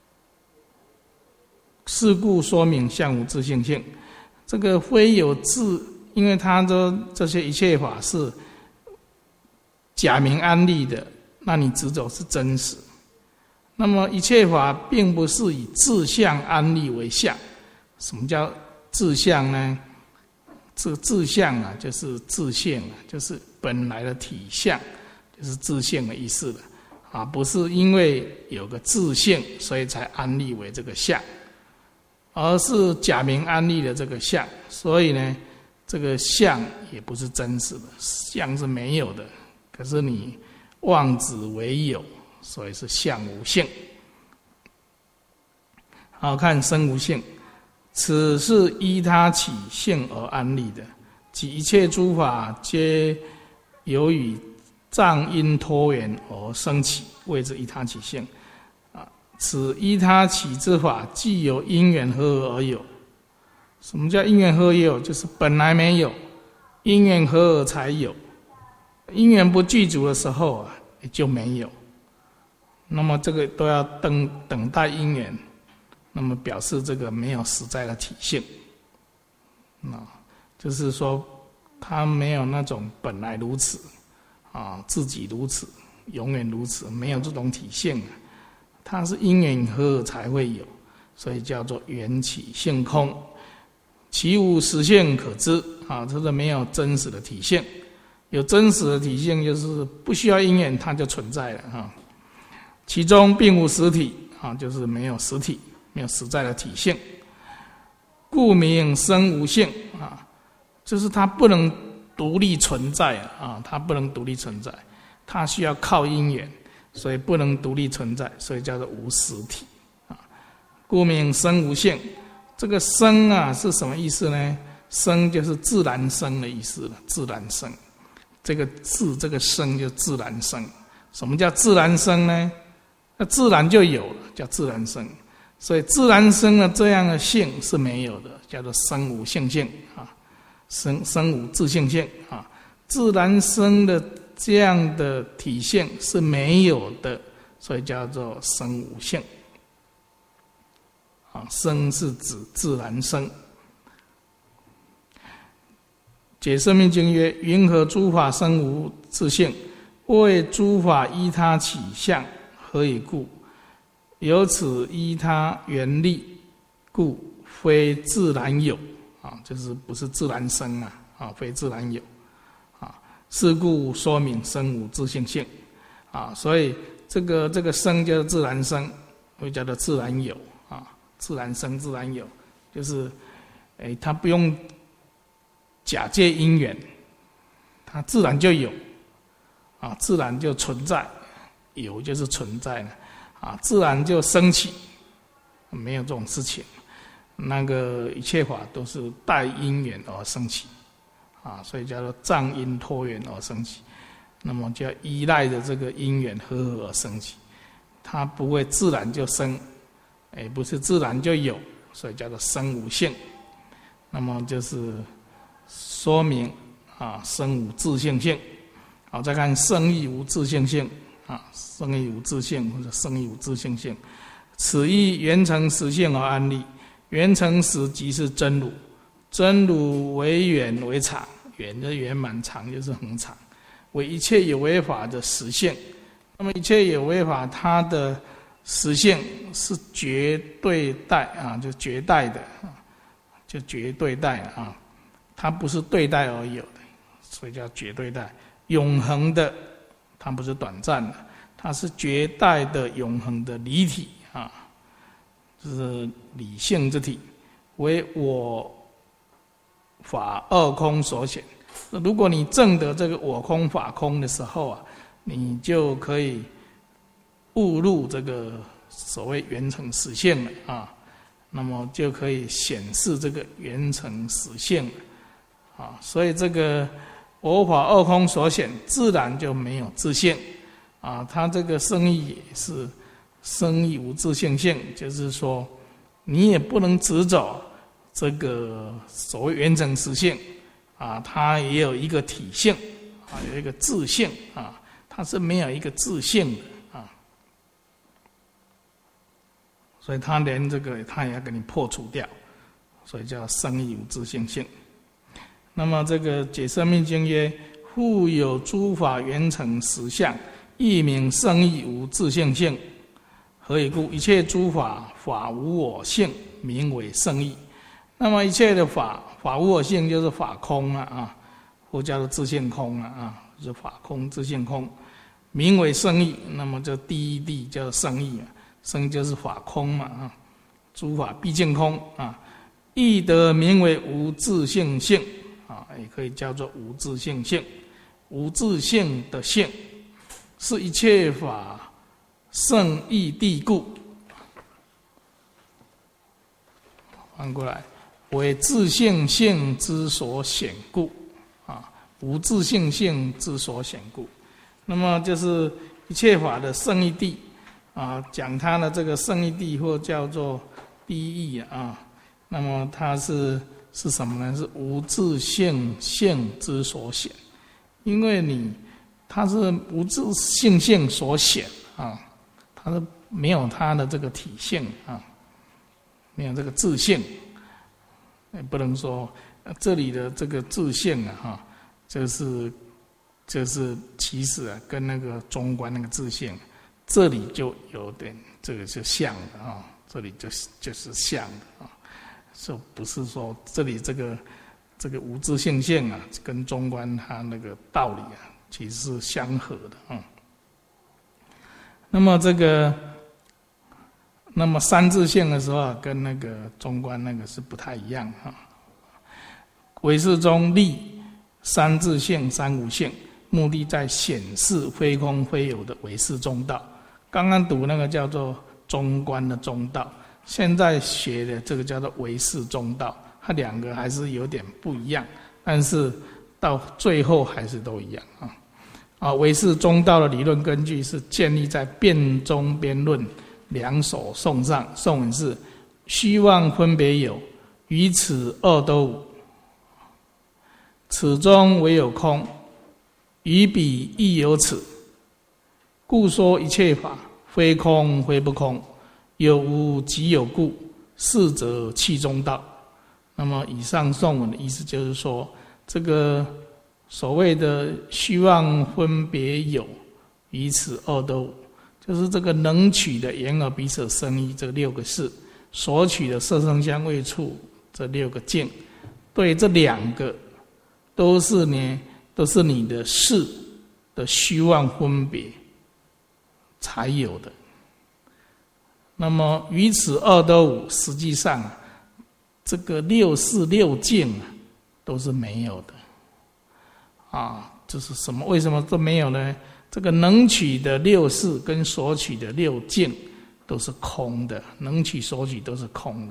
是故说明相无自性性。这个非有自，因为他说这些一切法是假名安立的，那你执着是真实。那么一切法并不是以自相安立为相。什么叫自相呢？这自相啊，就是自性啊，就是本来的体相，就是自性的意思了啊，不是因为有个自性，所以才安立为这个相。而是假名安立的这个相，所以呢，这个相也不是真实的，相是没有的。可是你妄指为有，所以是相无性。好，看生无性，此是依他起性而安立的，即一切诸法皆由于障因拖延而生起，谓之依他起性。此依他起之法，既有因缘合而而有。什么叫因缘合而有？就是本来没有，因缘合而才有。因缘不具足的时候啊，也就没有。那么这个都要等等待因缘，那么表示这个没有实在的体性。啊，就是说他没有那种本来如此啊，自己如此，永远如此，没有这种体性啊。它是因缘合才会有，所以叫做缘起性空，其无实性可知啊，这是没有真实的体性。有真实的体性，就是不需要因缘，它就存在了哈。其中并无实体啊，就是没有实体，没有实在的体性，故名生无性啊，就是它不能独立存在啊，它不能独立存在，它需要靠因缘。所以不能独立存在，所以叫做无实体啊。故名生无性。这个生啊是什么意思呢？生就是自然生的意思了，自然生。这个自这个生就自然生。什么叫自然生呢？那自然就有了，叫自然生。所以自然生的这样的性是没有的，叫做生无性性啊，生生无自性性啊，自然生的。这样的体性是没有的，所以叫做生无性。啊，生是指自然生。解生命经曰：云何诸法生无自性？为诸法依他起相，何以故？由此依他原力，故非自然有。啊，就是不是自然生啊，啊，非自然有。是故说明生无自性性，啊，所以这个这个生叫做自然生，会叫做自然有啊，自然生自然有，就是，哎，它不用假借因缘，它自然就有，啊，自然就存在，有就是存在了，啊，自然就升起，没有这种事情，那个一切法都是待因缘而升起。啊，所以叫做障因拖缘而生起，那么就要依赖着这个因缘合合而生起，它不会自然就生，也不是自然就有，所以叫做生无性。那么就是说明啊，生无自性性。好，再看生亦无自性性啊，生亦无自性或者生亦无自性性，此亦缘成实性而安立，缘成实即是真如。真如为圆为常，圆就是圆满，常就是恒常，为一切有为法的实性。那么一切有为法，它的实性是绝对待啊，就绝代的，就绝对待啊，它不是对待而有的，所以叫绝对待。永恒的，它不是短暂的，它是绝代的永恒的理体啊，就是理性之体，为我法二空所显。如果你证得这个我空法空的时候啊，你就可以悟入这个所谓圆成实性了啊，那么就可以显示这个圆成实性了啊。所以这个我法二空所显，自然就没有自性啊。它这个生义也是生义无自性性，就是说你也不能执着这个所谓圆成实性啊，它也有一个体性啊，有一个自性啊，它是没有一个自性的啊，所以它连这个它也要给你破除掉，所以叫生义无自性性。那么这个解生命经曰：复有诸法圆成实相，亦名生义无自性性。何以故？一切诸法法无我性，名为生义。那么一切的法法无我性，就是法空啊啊，或叫做自性空啊啊，就是法空自性空，名为生义。那么这第一谛叫生义啊，生就是法空嘛啊，诸法毕竟空啊，亦得名为无自性性啊，也可以叫做无自性性。无自性的性，是一切法圣义谛故。翻过来，为自性性之所显故啊，无自性性之所显故。那么就是一切法的圣义谛啊，讲它的这个圣义谛或叫做第一义啊。那么它是是什么呢？是无自性性之所显，因为你它是无自性性所显啊，它是没有它的这个体性啊，没有这个自性。也不能说这里的这个自性啊，哈，就是就是其实啊，跟那个中观那个自性，这里就有点这个是像的啊，这里就是就是像的啊，就不是说这里这个这个无自性性啊，跟中观它那个道理啊，其实是相合的啊。那么这个。那么三自性的时候啊，跟那个中观那个是不太一样啊。唯识中立三自性、三无性，目的在显示非空非有的唯识中道。刚刚读那个叫做中观的中道，现在学的这个叫做唯识中道，它两个还是有点不一样，但是到最后还是都一样啊。啊，唯识中道的理论根据是建立在辩中边论。两首颂上，颂文是：虚妄分别有，于此二都无。此中唯有空，于彼亦有此。故说一切法，非空非不空，有无即有故，是则气中道。那么以上颂文的意思就是说，这个所谓的虚妄分别有，于此二都无。就是这个能取的眼耳鼻舌身意这六个事，所取的色声香味触这六个境，对这两个都是呢，都是你的事的虚妄分别才有的。那么于此二都无，实际上啊，这个六事六境啊都是没有的啊。这是什么？为什么都没有呢？这个能取的六事跟所取的六境都是空的，能取所取都是空的，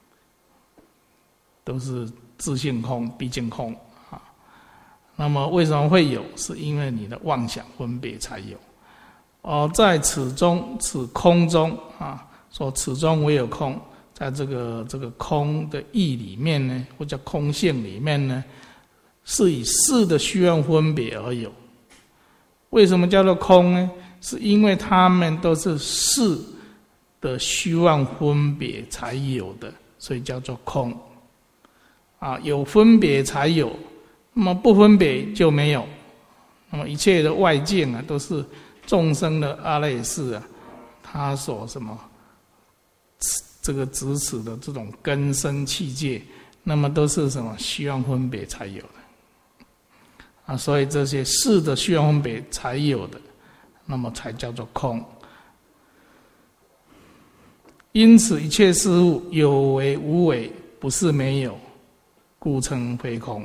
都是自性空、毕竟空啊。那么为什么会有？是因为你的妄想分别才有。哦，在此中、此空中啊，说此中唯有空，在这个这个空的义里面呢，或者空性里面呢，是以事的虚妄分别而有。为什么叫做空呢？是因为它们都是事的虚妄分别才有的，所以叫做空。啊，有分别才有，那么不分别就没有。那么一切的外境啊，都是众生的阿赖耶识啊， 他所什么这个指使的这种根生器界，那么都是什么虚妄分别才有的啊，所以这些事的虚妄分别才有的，那么才叫做空。因此一切事物有为无为，不是没有，故称非空。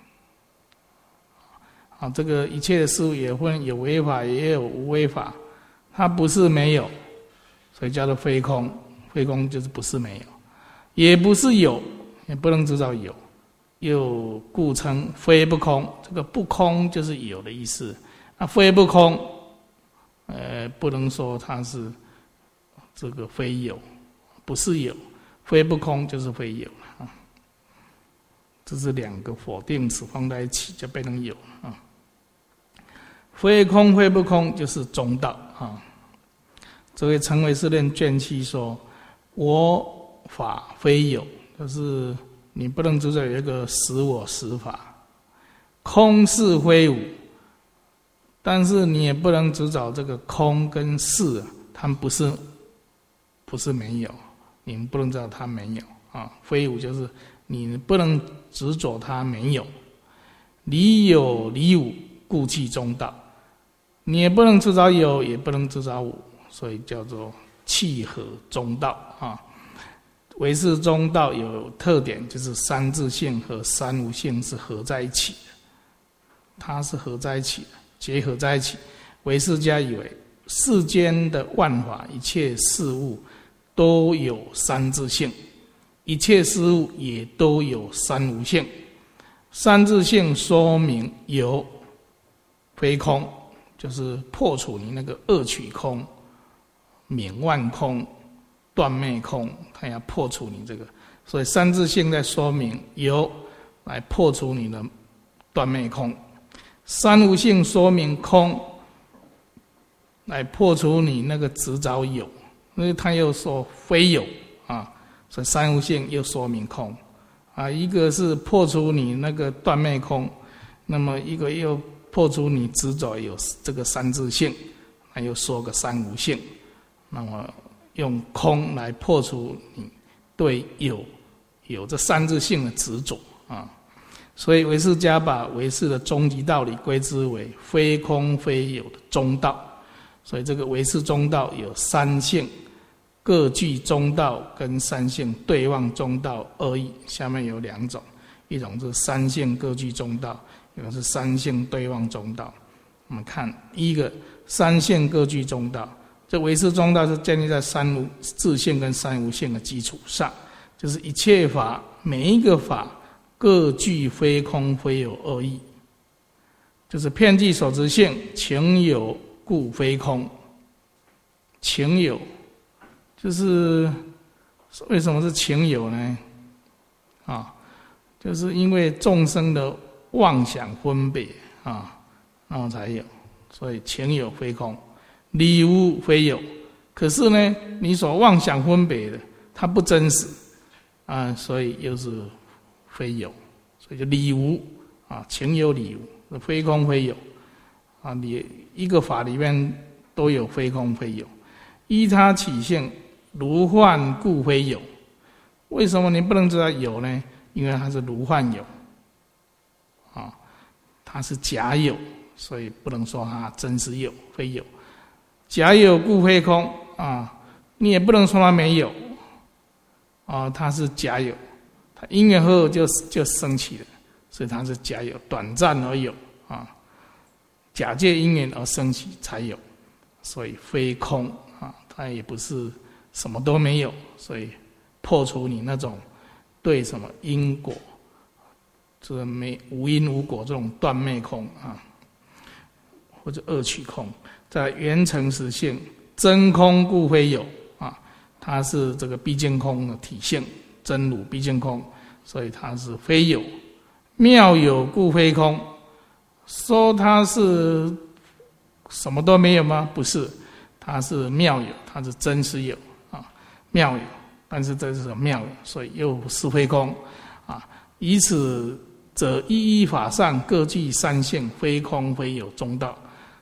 啊，这个一切的事物也分有为法，也有无为法，它不是没有，所以叫做非空。非空就是不是没有，也不是有，也不能知道有，又故称非不空。这个不空就是有的意思，那非不空，呃，不能说它是这个非有，不是有，非不空就是非有啊。这是两个否定词放在一起就变成有了啊。非空非不空就是中道啊。这位陈唯识论卷七说，我法非有，就是你不能知道有一个实我实法，空是非无，但是你也不能执着这个空跟是，它们不是不是没有，你们不能知道它没有啊。非无就是你不能执着它没有，离有离无，故即中道。你也不能执着有，也不能执着无，所以叫做契合中道啊。唯识中道有特点，就是三自性和三无性是合在一起的，它是合在一起的，结合在一起。唯识家以为世间的万法一切事物都有三自性，一切事物也都有三无性。三自性说明有非空，就是破除你那个二取空、泯万空、断灭空，它要破除你这个，所以三自性在说明有，来破除你的断灭空；三无性说明空，来破除你那个执着有，因为它又说非有啊，所以三无性又说明空啊。一个是破除你那个断灭空，那么一个又破除你执着有这个三自性，那又说个三无性，那么用空来破除你对有有这三自性的执着啊。所以唯识家把唯识的终极道理归之为非空非有的中道。所以这个唯识中道有三性，各具中道跟三性对望中道而已。下面有两种，一种是三性各具中道，一种是三性对望中道。我们看第一个三性各具中道，这唯识中道是建立在三无自性跟三无性的基础上，就是一切法每一个法各具非空非有二义，就是遍计所执性情有故非空。情有就是为什么是情有呢？啊，就是因为众生的妄想分别啊，然后才有，所以情有非空，理无非有。可是呢，你所妄想分别的，它不真实啊，所以又是非有，所以就理无啊，情有理无，非空非有啊，你一个法里面都有非空非有，依他起性，如幻故非有。为什么你不能知道有呢？因为它是如幻有啊，它是假有，所以不能说它真实有非有。假有故非空啊，你也不能说它没有啊，它是假有，它因缘合合就就升起了，所以它是假有，短暂而有啊，假借因缘而升起才有，所以非空啊，它也不是什么都没有，所以破除你那种对什么因果，这个没无因无果这种断灭空啊，或者二取空。在缘成实性，真空故非有啊，它是这个毕竟空的体性，真如毕竟空，所以它是非有。妙有故非空，说它是什么都没有吗？不是，它是妙有，它是真实有啊，妙有，但是这是妙有，所以又是非空啊。以此则一一法上各具三性，非空非有中道。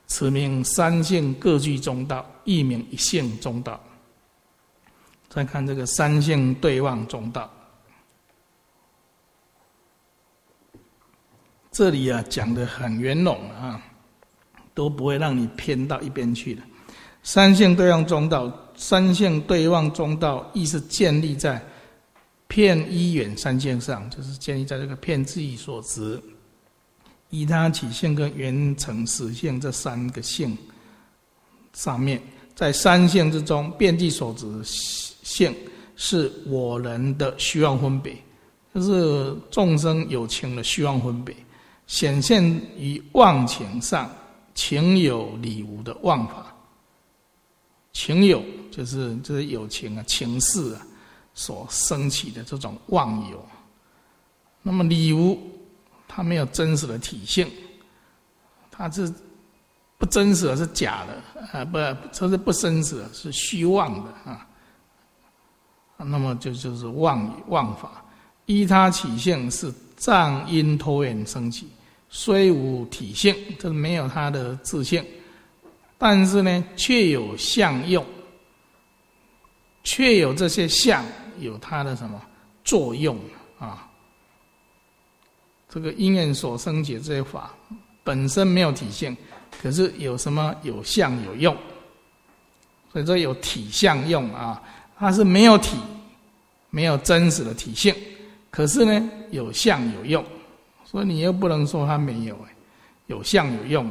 此名三性各具中道，亦名一性中道。再看这个三性对望中道，这里啊讲得很圆融啊，都不会让你偏到一边去的。三性对望中道，三性对望中道亦是建立在片依缘三性上，就是建立在这个片自义所执、依他起性跟缘成实性这三个性上面。在三性之中，遍计所执性是我人的虚妄分别，就是众生有情的虚妄分别，显现于妄情上，情有理无的妄法。情有就是就是有情啊、情事啊所升起的这种妄有。那么理无，它没有真实的体性，它是不真实的，是假的啊，不，这是不真实的，是虚妄的啊。那么就就是妄妄法，依他起性是障因拖延升起，虽无体性，就是没有它的自性，但是呢，却有相用，却有这些相有它的什么作用啊？这个因缘所生起这些法本身没有体性，可是有什么有相有用，所以说有体相用啊，它是没有体，没有真实的体性，可是呢有相有用，所以你又不能说它没有，有相有用。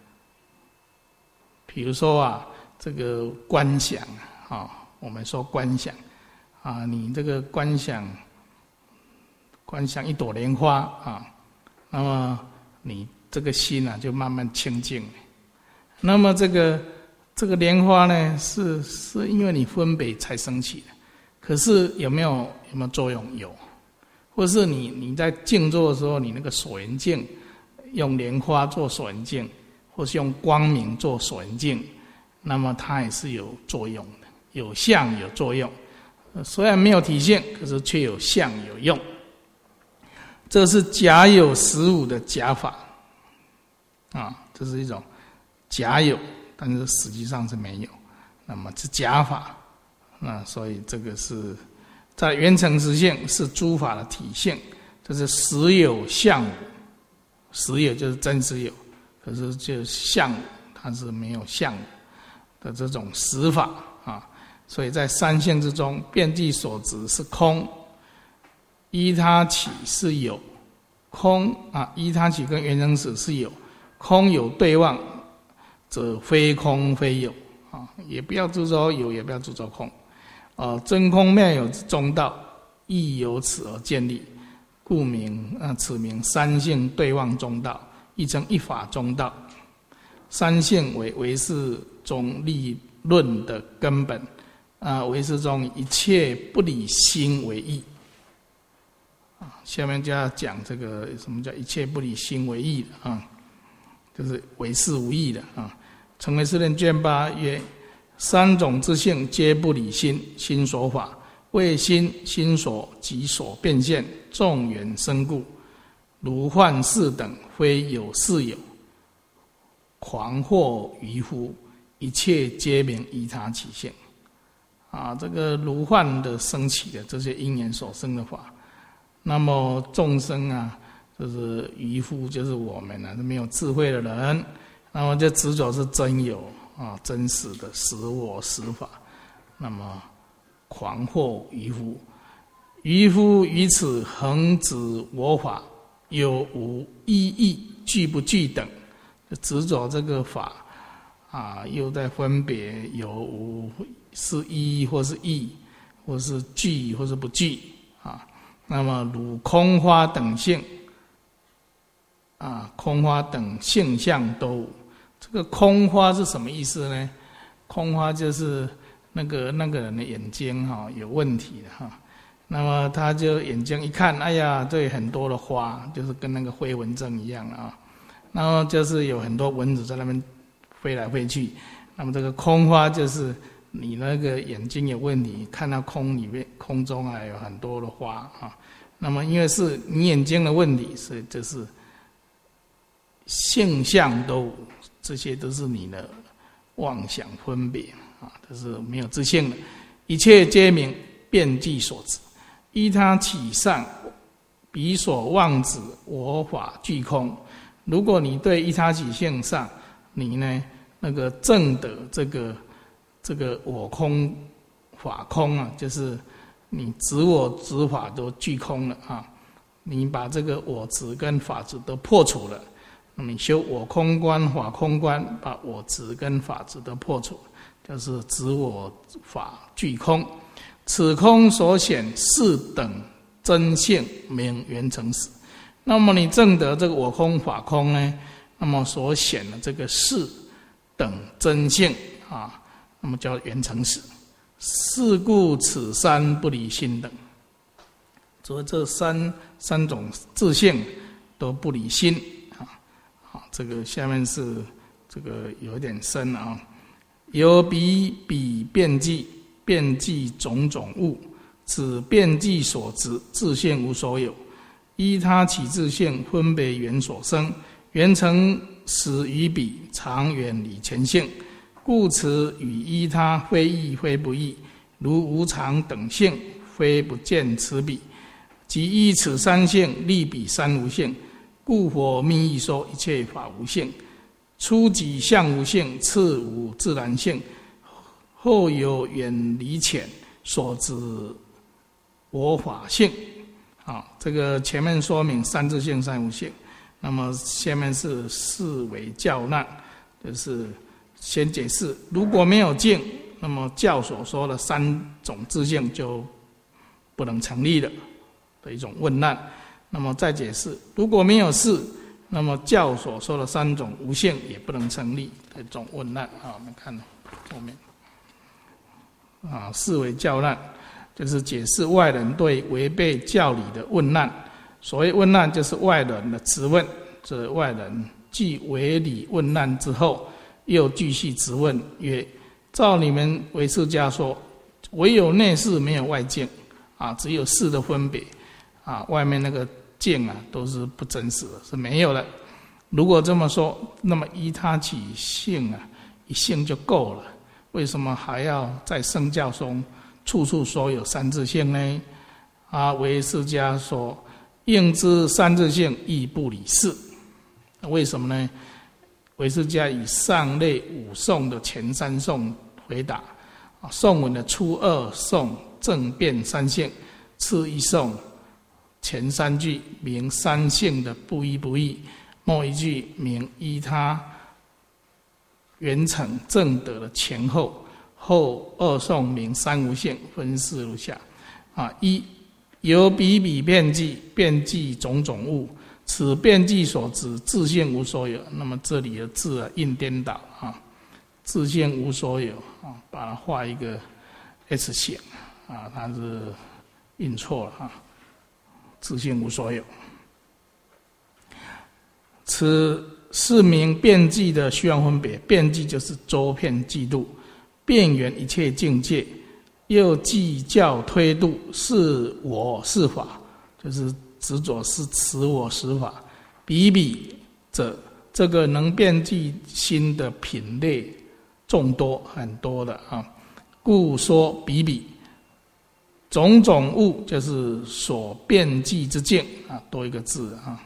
比如说啊，这个观想啊，我们说观想啊，你这个观想观想一朵莲花啊，那么你这个心啊就慢慢清净。那么这个这个莲花呢，是是因为你分别才升起的，可是有没有有没有作用？有。或是你你在静坐的时候，你那个所缘境用莲花做所缘境，或是用光明做所缘境，那么它也是有作用的，有相有作用。虽然没有体现，可是却有相有用。这是假有实无的假法啊，这是一种假有，但是实际上是没有，那么是假法。那所以这个是在缘成实性是诸法的体性，这是实有相无，实有就是真实有，可是就相它是没有相的这种实法啊。所以在三性之中，遍计所执是空，依他起是有，空啊，依他起跟缘成实是有，空有对望，则非空非有啊，也不要执着有，也不要执着空。啊，真空妙有之中道，亦由此而建立，故名啊，此名三性对望中道，亦称一法中道。三性为唯识中立论的根本啊，唯识中一切不理心为义啊。下面就要讲这个什么叫一切不理心为义的啊，就是唯识无义的啊。成唯识论卷八曰。三种之性皆不理心，心所法为心心所即所变现，众缘生故，如幻事等，非有是有，狂惑愚夫，一切皆名依他起性。啊，这个如幻的升起的这些因缘所生的法，那么众生啊，就是愚夫，就是我们啊，是没有智慧的人，那么就执着是真有。啊，真实的实我实法，那么狂惑愚夫，愚夫于此恒指我法有无意义，具不具等，执着这个法啊，又在分别有无是一或是异，或是具或是不具啊。那么如空花等性啊，空花等性相都无。这个空花是什么意思呢？空花就是那个那个人的眼睛哈、哦、有问题的哈，那么他就眼睛一看，哎呀，这很多的花，就是跟那个飞蚊症一样啊，然后就是有很多蚊子在那边飞来飞去，那么这个空花就是你那个眼睛有问题，看到空里面空中啊有很多的花啊，那么因为是你眼睛的问题，所以这是性相都无。 这些都是你的妄想分别啊，这是没有自性的。一切皆名遍计所执，依他起上，彼所妄指我法俱空。如果你对依他起性上，你呢那个证得这个这个我空法空啊，就是你执我执法都俱空了啊，你把这个我执跟法执都破除了。那么你修我空观、法空观，把我执跟法执都破除，就是执我法俱空。此空所显是等真性，名圆成实。那么你证得这个我空法空呢，那么所显的这个是等真性啊，那么叫圆成实。是故此三不离心等，所以这三三种自性都不离心。这个下面是这个有点深啊，由彼彼遍计，遍计种种物，此遍计所执，自性无所有。依他起自性，分别缘所生，缘成实于彼，常远离前性，故此与依他非异非不异，如无常等性，非不见此彼。即依此三性，立彼三无性。故佛密意说一切法无性，初即相无性，次无自然性，后有远离浅所指我法性。啊，这个前面说明三自性、三无性，那么下面是四为教难，就是先解释如果没有境，那么教所说的三种自性就不能成立了的一种问难。那么再解释，如果没有事，那么教所说的三种无性也不能成立的一种问难啊。我们看后面啊，四为教难，就是解释外人对违背教理的问难。所谓问难，就是外人的质问，这外人既违理问难之后，又继续质问曰：照你们唯识家说，唯有内视，没有外境啊，只有事的分别啊，外面那个境啊都是不真实的，是没有的。如果这么说，那么依他起性啊，一性就够了，为什么还要在圣教中处处说有三自性呢？啊，唯识家说应知三自性，亦不离事。为什么呢？唯识家以上类五颂的前三颂回答，颂文的初二颂正辩三性，次一颂前三句明三性的不一不异，末一句明依他圆成正德的前后，后二颂明三无性，分释如下：啊，一由彼彼遍计，遍计种种物，此遍计所指，自性无所有。那么这里的字啊，印颠倒啊，自性无所有啊，把它画一个 S 型啊，它是印错了哈。自性无所有，此是名遍计的虚妄分别。遍计就是周遍嫉妒，遍圆一切境界，又计较推度，是我是法，就是执着是此我实法。彼彼者，这个能遍计心的品类众多很多的啊，故说彼彼。种种物就是所遍计之境啊，多一个字啊，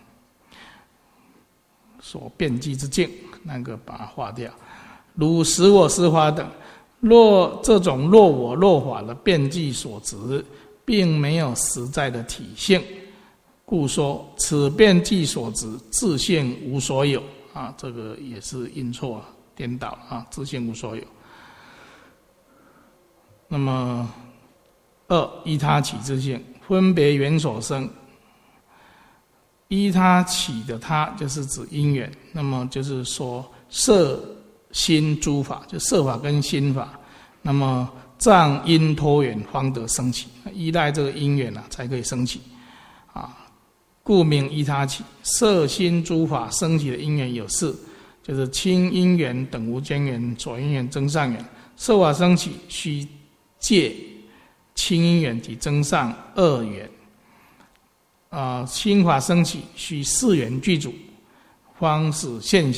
所遍计之境，那个把它划掉。如实我实法等，若这种若我若法的遍计所执，并没有实在的体性，故说此遍计所执，自性无所有啊，这个也是印错颠倒啊，自性无所有。那么二依他起自性，分别缘所生。依他起的他就是指因缘，那么就是说色心诸法，就色法跟心法，那么仗因托缘方得生起，依赖这个因缘啊，才可以生起啊。故名依他起，色心诸法生起的因缘有四，就是亲因缘、等无间缘、所因缘、增上缘。色法生起须借亲因缘及增上二缘，啊、呃，心法生起须四缘具足，方使现显。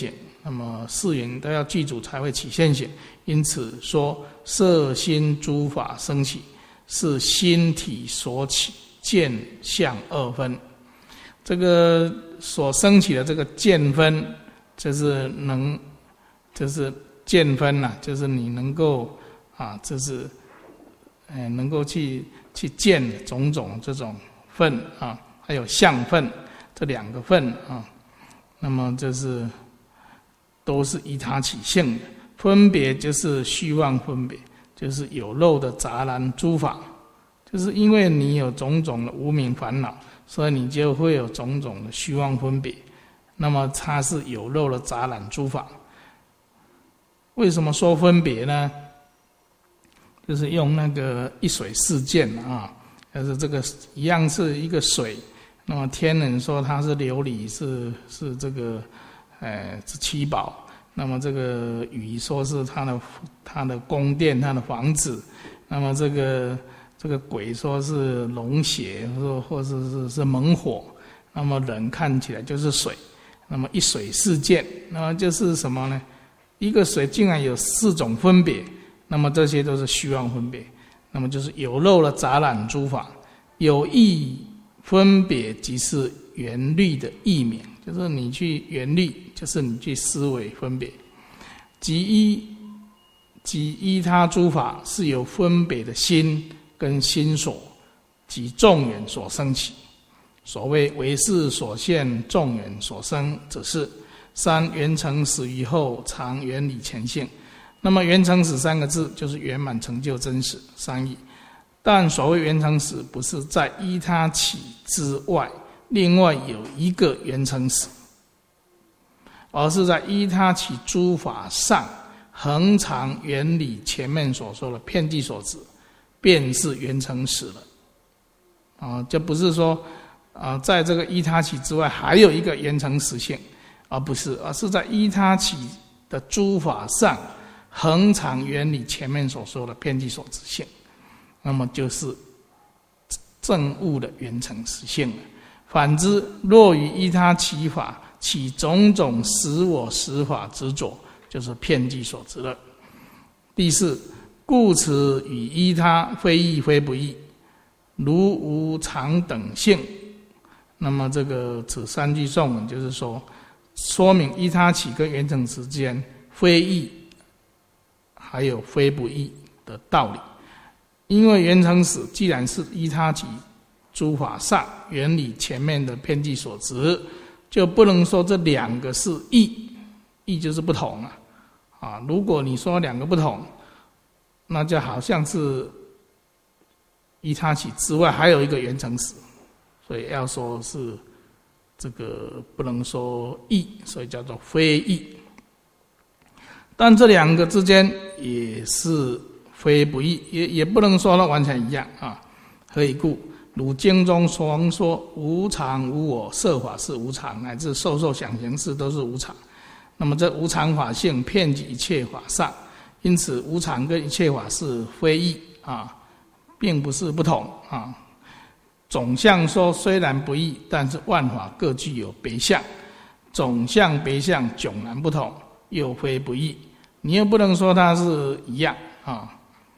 那么四缘都要具足才会起现行。因此说色心诸法生起，是心体所起见相二分。这个所升起的这个见分，就是能，就是见分呐、啊，就是你能够啊，就是，哎，能够去去见种种这种分啊，还有相分这两个分啊，那么就是都是依他起性的，分别就是虚妄分别，就是有漏的杂染诸法，就是因为你有种种的无明烦恼。所以你就会有种种的虚妄分别，那么它是有漏的杂染诸法。为什么说分别呢？就是用那个一水四见啊，就是这个一样是一个水，那么天人说它是琉璃，是是这个，呃，是七宝。那么这个雨说是它的它的宫殿，它的房子。那么这个。这个鬼说是龙血，或或是是是猛火，那么人看起来就是水，那么一水四见，那么就是什么呢？一个水竟然有四种分别，那么这些都是虚妄分别，那么就是有漏了杂染诸法，有意分别即是缘虑的意名，就是你去缘虑，就是你去思维分别，即依即依他诸法是有分别的心。跟心所及众缘所生起，所谓唯识所现，众缘所生，只是三缘成始以后，常原理前性。那么缘成始三个字就是圆满成就真实三义。但所谓缘成始，不是在依他起之外，另外有一个缘成始，而是在依他起诸法上，恒常原理前面所说的遍计所执。便是缘成始了，啊，就不是说，啊，在这个依他起之外还有一个缘成始性，而不是，而是在依他起的诸法上，恒常原理前面所说的遍计所执性，那么就是正悟的缘成始性了。反之，若于依他起法起种种使我实法执着，就是遍计所执了。第四。故此与依他非异非不异，如无常等性。那么这个此三句颂文就是说，说明依他起跟缘成始之间非异，还有非不异的道理。因为缘成始既然是依他起诸法上原理前面的遍计所执，就不能说这两个是异，异就是不同啊。啊，如果你说两个不同，那就好像是依他起之外还有一个缘成始，所以要说是这个不能说异，所以叫做非异。但这两个之间也是非不异，也也不能说它完全一样啊。何以故？如经中所说无常无我，色法是无常，乃至受受想行识都是无常。那么这无常法性遍及一切法上。因此，无常跟一切法是非异啊，并不是不同啊。总相说虽然不异，但是万法各具有别相，总相别相迥然不同，又非不异。你又不能说它是一样啊，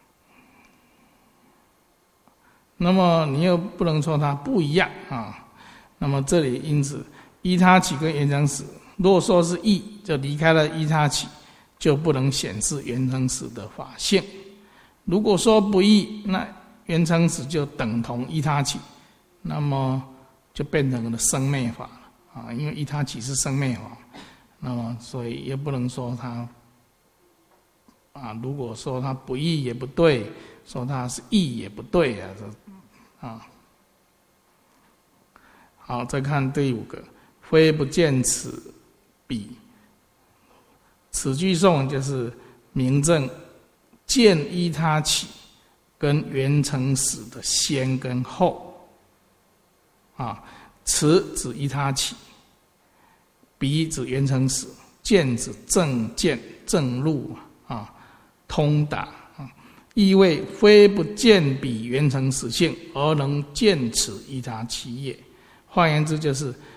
那么你又不能说它不一样啊。那么这里因此依他起跟缘成始，如果说是异，就离开了依他起。就不能显示缘成始的法性。如果说不异，那缘成始就等同依他起，那么就变成了生灭法了啊！因为依他起是生灭法，那么所以也不能说它啊。如果说它不异也不对，说它是异也不对啊，这啊。好，再看第五个，非不见此彼。此句颂就是明证见依他起跟缘成始的先跟后啊，此指依他起，彼指缘成始，见指正见正路啊，通达啊，意味非不见彼缘成始性，而能见此依他起也。换言之，就是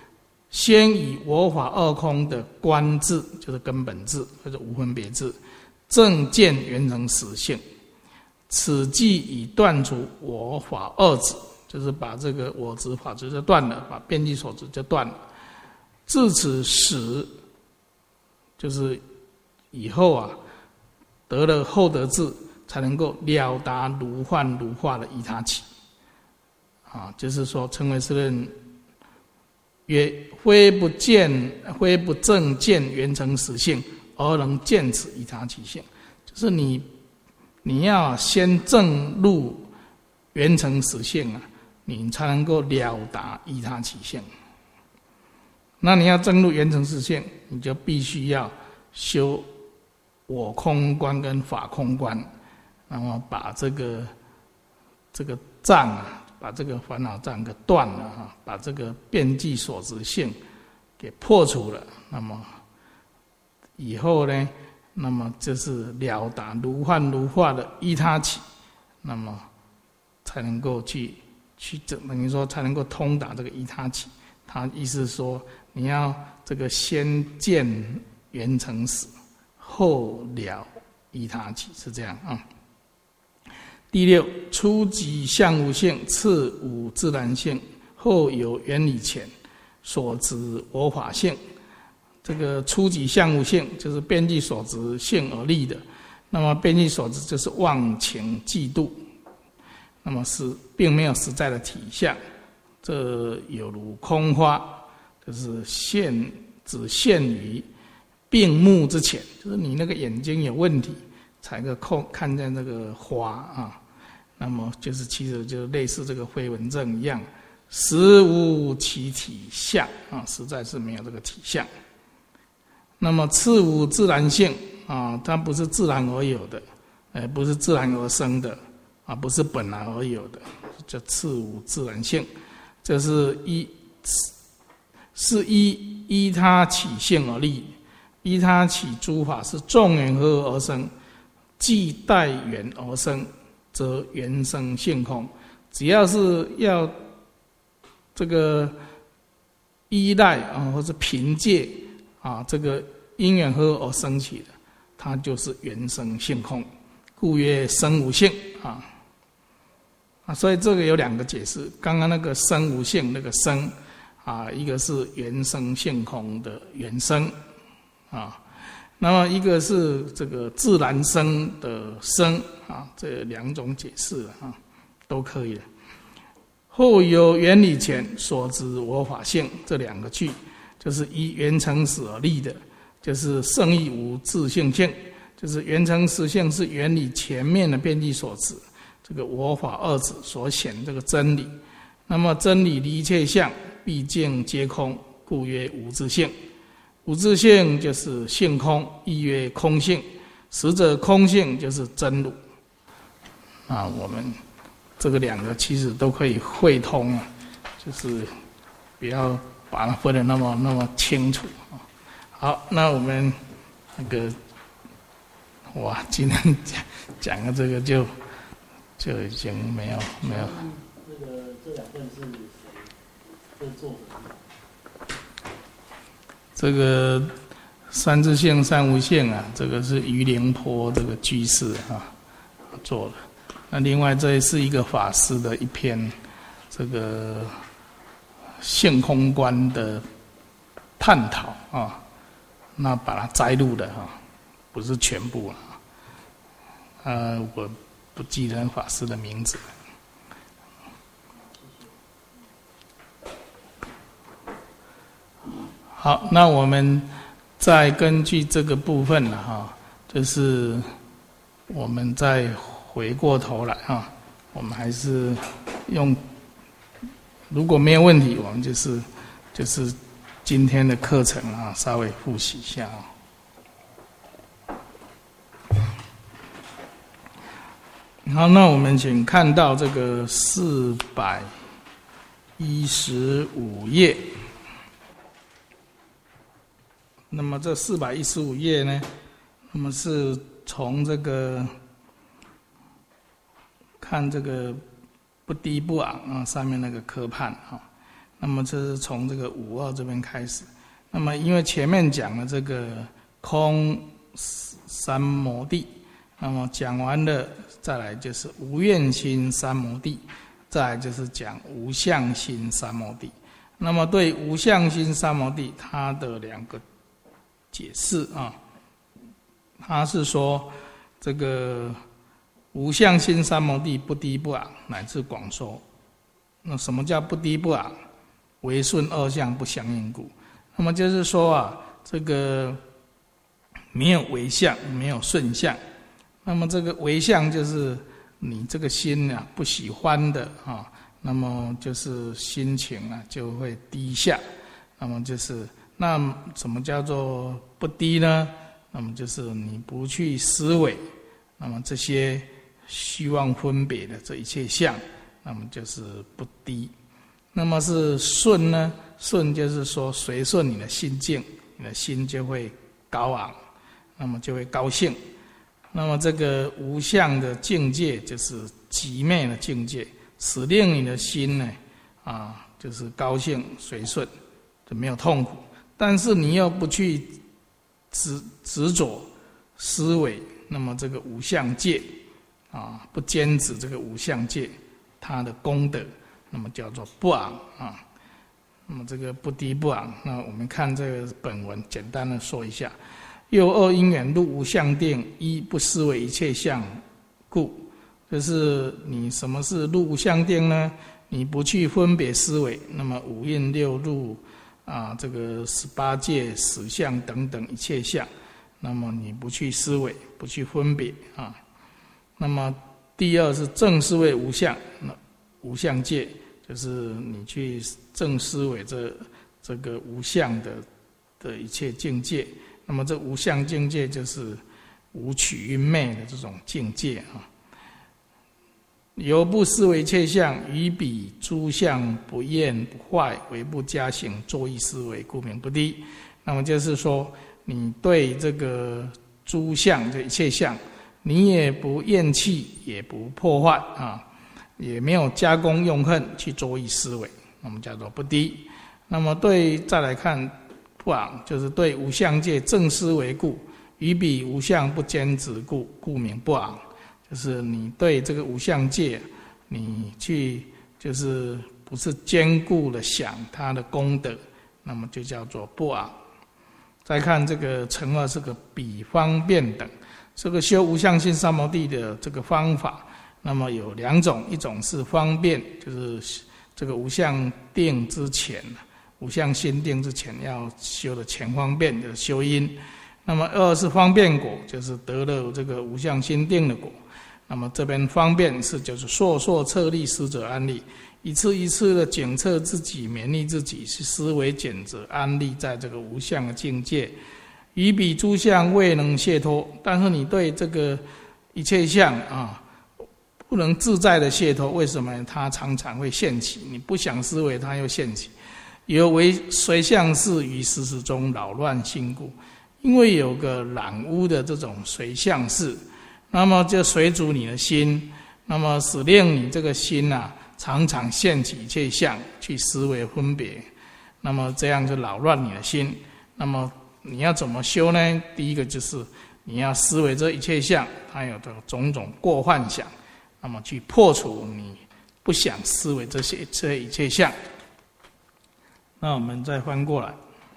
先以我法二空的观智，就是根本智或者无分别智，正见圆成实性。此即已断除我法二执，就是把这个我执法执就断了，把遍计所执就断了。至此时，就是以后啊，得了后得智，才能够了达如幻如化的依他起。啊，就是说，称为是论曰：非不见，非不正见圆成实性，而能见此依他起性。就是你，你要先证入圆成实性啊，你才能够了达依他起性。那你要证入圆成实性，你就必须要修我空观跟法空观，那么把这个这个障啊，把这个烦恼障给断了哈，把这个遍计所执性给破除了，那么以后呢，那么就是了达如幻如化的依他起，那么才能够去去等于说才能够通达这个依他起。他意思说，你要这个先见圆成实，后了依他起，是这样啊。第六，初级相无性，次无自然性，后有原理前所执我法性。这个初级相无性就是遍计所执性而立的，那么遍计所执就是妄情嫉妒，那么是并没有实在的体相，这有如空花，就是现只限于病目之前，就是你那个眼睛有问题才能够看见这个花啊，那么就是其实就类似这个飞蚊症一样，实无其体相啊，实在是没有这个体相。那么次无自然性啊，它不是自然而有的，呃，不是自然而生的啊，不是本来而有的，叫次无自然性。这是依是依依他起性而立，依他起诸法是众缘合而生，既待缘而生，则缘生性空。只要是要这个依赖啊，或是凭借啊，这个因缘合而生起的，它就是缘生性空，故曰生无性啊。啊，所以这个有两个解释。刚刚那个生无性那个生啊，一个是缘生性空的缘生啊，那么一个是这个自然生的生啊，这两种解释啊都可以的。后有原理前所执我法性，这两个句就是依缘成实而立的，就是圣义无自性性，就是缘成实性是原理前面的遍计所执，这个我法二执所显这个真理。那么真理离一切相，毕竟皆空，故曰无自性。无自性就是性空，亦曰空性。实则空性就是真如。啊，我们这个两个其实都可以汇通啊，就是不要把它分得那么那么清楚啊。好，那我们那个哇，今天讲讲的这个就就已经没有没有。 这个这两份是谁？这作者？ 这个三自性、三无性啊，这个是于灵波这个居士啊做的。那另外这是一个法师的一篇这个性空观的探讨啊，那把它摘录的哈，不是全部啊。呃，我不记得法师的名字。好，那我们再根据这个部分了哈，就是我们再回过头来哈，我们还是用，如果没有问题，我们就是就是今天的课程啊，稍微复习一下啊。好，那我们请看到这个四百一十五页。那么这四百一十五页呢，那么是从这个看这个不低不昂啊，上面那个科判啊， 那么这是从这个五二这边开始。那么因为前面讲了这个空三摩地，那么讲完了，再来就是无愿心三摩地，再来就是讲无相心三摩地。那么对无相心三摩地，它的两个解释啊，他是说这个无相心三摩地不低不昂，乃至广说。那什么叫不低不昂？唯顺二相不相应故。那么就是说啊，这个没有唯相，没有顺相。那么这个唯相就是你这个心啊不喜欢的啊，那么就是心情啊就会低下。那么就是那什么叫做不低呢？那么就是你不去思维，那么这些希望分别的这一切相，那么就是不低。那么是顺呢？顺就是说随顺你的心境，你的心就会高昂，那么就会高兴。那么这个无相的境界就是极昧的境界，使令你的心呢啊就是高兴随顺，就没有痛苦。但是你又不去执执着思维，那么这个无相界啊，不坚持这个无相界，它的功德，那么叫做不昂啊。那么这个不低不昂，那我们看这个本文，简单的说一下：又二因缘入无相定，一不思维一切相故。就是你什么是入无相定呢？你不去分别思维，那么五蕴六入啊，这个十八界十相等等一切相，那么你不去思维，不去分别啊。那么第二是正思维无相，那无相界就是你去正思维这这个无相的的一切境界。那么这无相境界就是无取蕴昧的这种境界啊。由不思维一切相，于彼诸相不厌不坏，唯不加行作意思维，故名不低。那么就是说，你对这个诸相这一切相，你也不厌弃，也不破坏啊，也没有加工用恨去作意思维，那么叫做不低。那么对再来看不昂，就是对无相界正思维故，于彼无相不坚持故，故名不昂。就是你对这个无相界，你去就是不是坚固的想它的功德，那么就叫做不昂。再看这个乘二是个比方便等，这个修无相心三摩地的这个方法，那么有两种，一种是方便，就是这个无相定之前，无相心定之前要修的前方便的修因。那么二是方便果，就是得了这个无相心定的果。那么这边方便是就是烁烁测力思者安立，一次一次的检测自己，勉励自己，是思维检则安立在这个无相的境界。于彼诸相未能解脱，但是你对这个一切相啊不能自在的解脱，为什么？它常常会现起，你不想思维它又现起，有为随相事于时时中扰乱心故。因为有个染污的这种随相事，那么就随逐你的心，那么使令你这个心啊常常现起一切相去思维分别，那么这样就扰乱你的心。那么你要怎么修呢？第一个就是你要思维这一切相，它有的种种过幻想，那么去破除你不想思维这些这一切相。那我们再翻过来，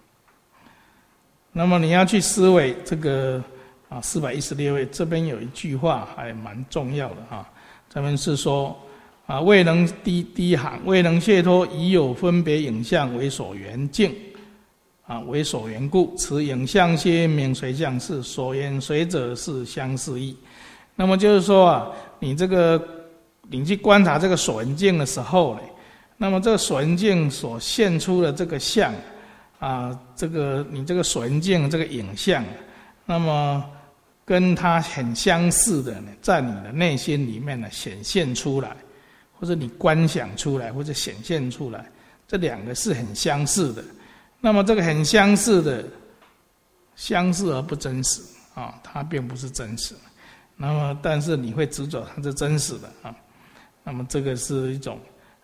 那么你要去思维这个啊，四百一十六页这边有一句话还蛮重要的哈，这边是说啊，未能第第一行，未能解脱，已有分别影像为所缘境啊，为所缘故，此影像皆名随相事，所缘随者是相似义。那么就是说啊，你这个你去观察这个所缘境的时候呢，那么这个所缘境所现出的这个相啊，这个你这个所缘境这个影像，那么跟它很相似的呢，在你的内心里面呢显现出来，或者你观想出来，或者显现出来，这两个是很相似的。那么这个很相似的，相似而不真实啊，它并不是真实。那么但是你会执着它是真实的啊，那么这个是一种。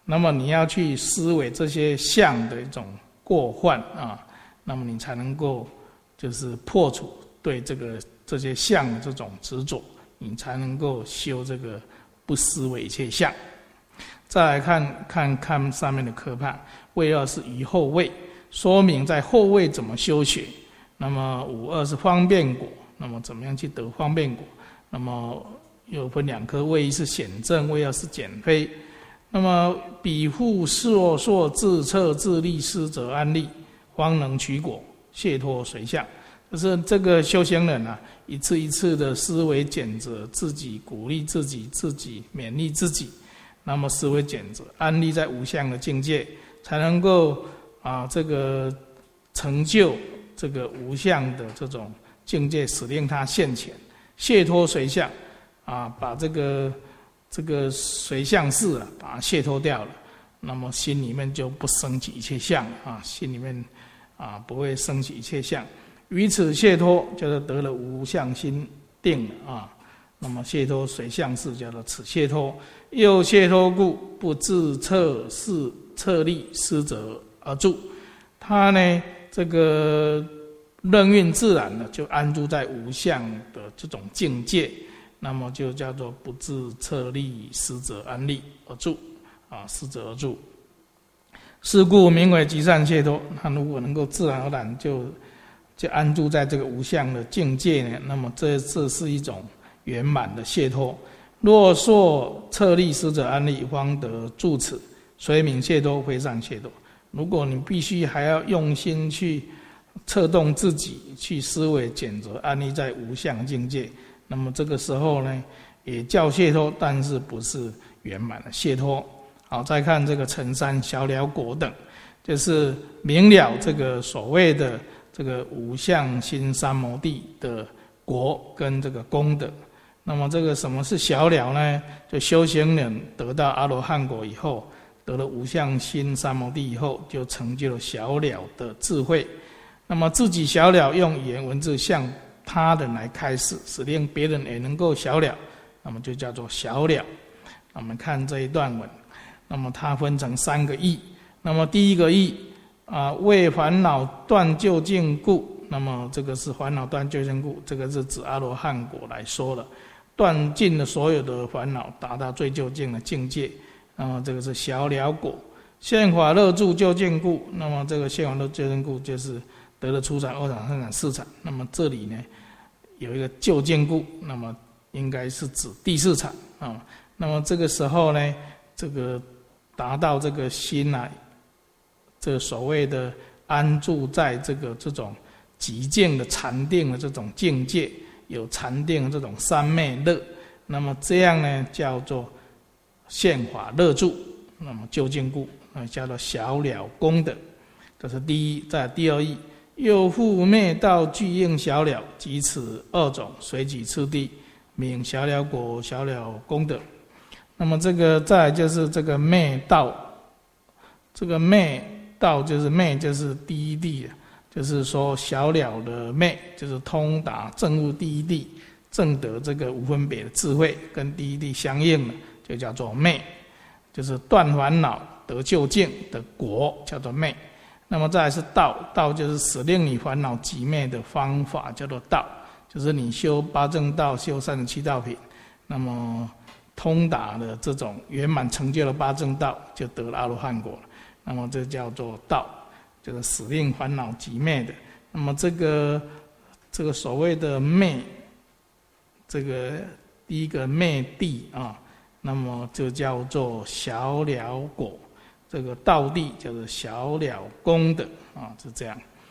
那么你要去思维这些相的一种过患啊，那么你才能够就是破除对这个这些相的这种执着，你才能够修这个不思维一切相。再来看看看上面的科判，位二是于后位，说明在后位怎么修学。那么五二是方便果，那么怎么样去得方便果？那么又分两科，位一是显正，位二是减非。那么彼复烁烁自测自利施者安利，方能取果，解脱随相。就是这个修行人啊，一次一次的思维检责自己，鼓励自己，自己勉励自己，那么思维检责，安立在无相的境界，才能够啊这个成就这个无相的这种境界，使令他现前，解脱随相啊，把这个这个随相事啊，把它解脱掉了，那么心里面就不生起一切相啊，心里面啊不会生起一切相。于此解脱，叫做得了无相心定了啊。那么解脱随相事，叫做此解脱。又解脱故，不自测事测力施者而住。他呢，这个任运自然的，就安住在无相的这种境界，那么就叫做不自测力施者安立而住啊，施者而住。是故名为极善解脱。他如果能够自然而然就就安住在这个无相的境界呢，那么这这是一种圆满的解脱。若说测力施者安立，方得住此，虽名解脱，非善解脱。如果你必须还要用心去策动自己，去思维检责，安立在无相境界，那么这个时候呢，也叫解脱，但是不是圆满的解脱。好，再看这个成三小了果等，就是明了这个所谓的这个无相心三摩地的果跟这个功德。那么这个什么是小了呢？就修行人得到阿罗汉果以后，得了无相心三摩地以后，就成就了小了的智慧。那么自己小了，用语言文字向他人来开示，使令别人也能够小了，那么就叫做小了。我们看这一段文，那么它分成三个义。那么第一个义啊，为烦恼断究竟故，那么这个是烦恼断究竟故，这个是指阿罗汉果来说的，断尽了所有的烦恼，达到最究竟的境界。那么这个是小了果。现法乐住究竟故，那么这个现法乐究竟故就是得了初禅、二禅、三禅、四禅。那么这里呢有一个究竟故，那么应该是指第四禅啊。那么这个时候呢，这个达到这个心啊，这个所谓的安住在这个这种极静的禅定的这种境界，有禅定的这种三昧乐，那么这样呢叫做现法乐住，那么究竟故，那叫做小了功德。这是第一。再来第二义，又复灭道具应小了，即此二种随己次第，名小了果、小了功德。那么这个再来就是这个灭道，这个灭道就是灭就是第一地，就是说小了的灭就是通达证悟第一地，证得这个无分别的智慧，跟第一地相应的就叫做灭，就是断烦恼得究竟的果叫做灭。那么再来是道，道就是使令你烦恼寂灭的方法叫做道，就是你修八正道，修三十七道品，那么通达的这种圆满成就了八正道，就得了阿罗汉果了。那么这叫做道，就是使令烦恼寂灭的。那么这个这个所谓的灭，这个第一个灭地啊，那么就叫做小了果。这个道地叫做小了功德啊，是这样。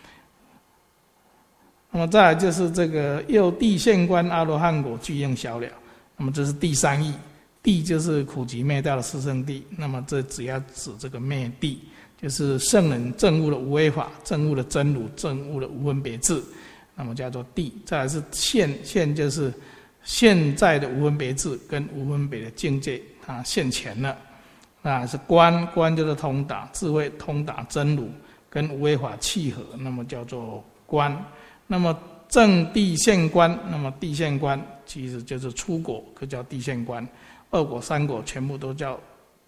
那么再来就是这个又地现观阿罗汉果具应小了，那么这是第三义。地就是苦集灭道的四圣地，那么这只要指这个灭地，就是圣人证悟了无为法，证悟了真如，证悟了无分别智，那么叫做地。再来是现，现就是现在的无分别智跟无分别的境界，它现前了。那是观，观就是通达智慧，通达真如，跟无为法契合，那么叫做观。那么正地现观，那么地现观其实就是初果，可叫地现观。二果、三果全部都叫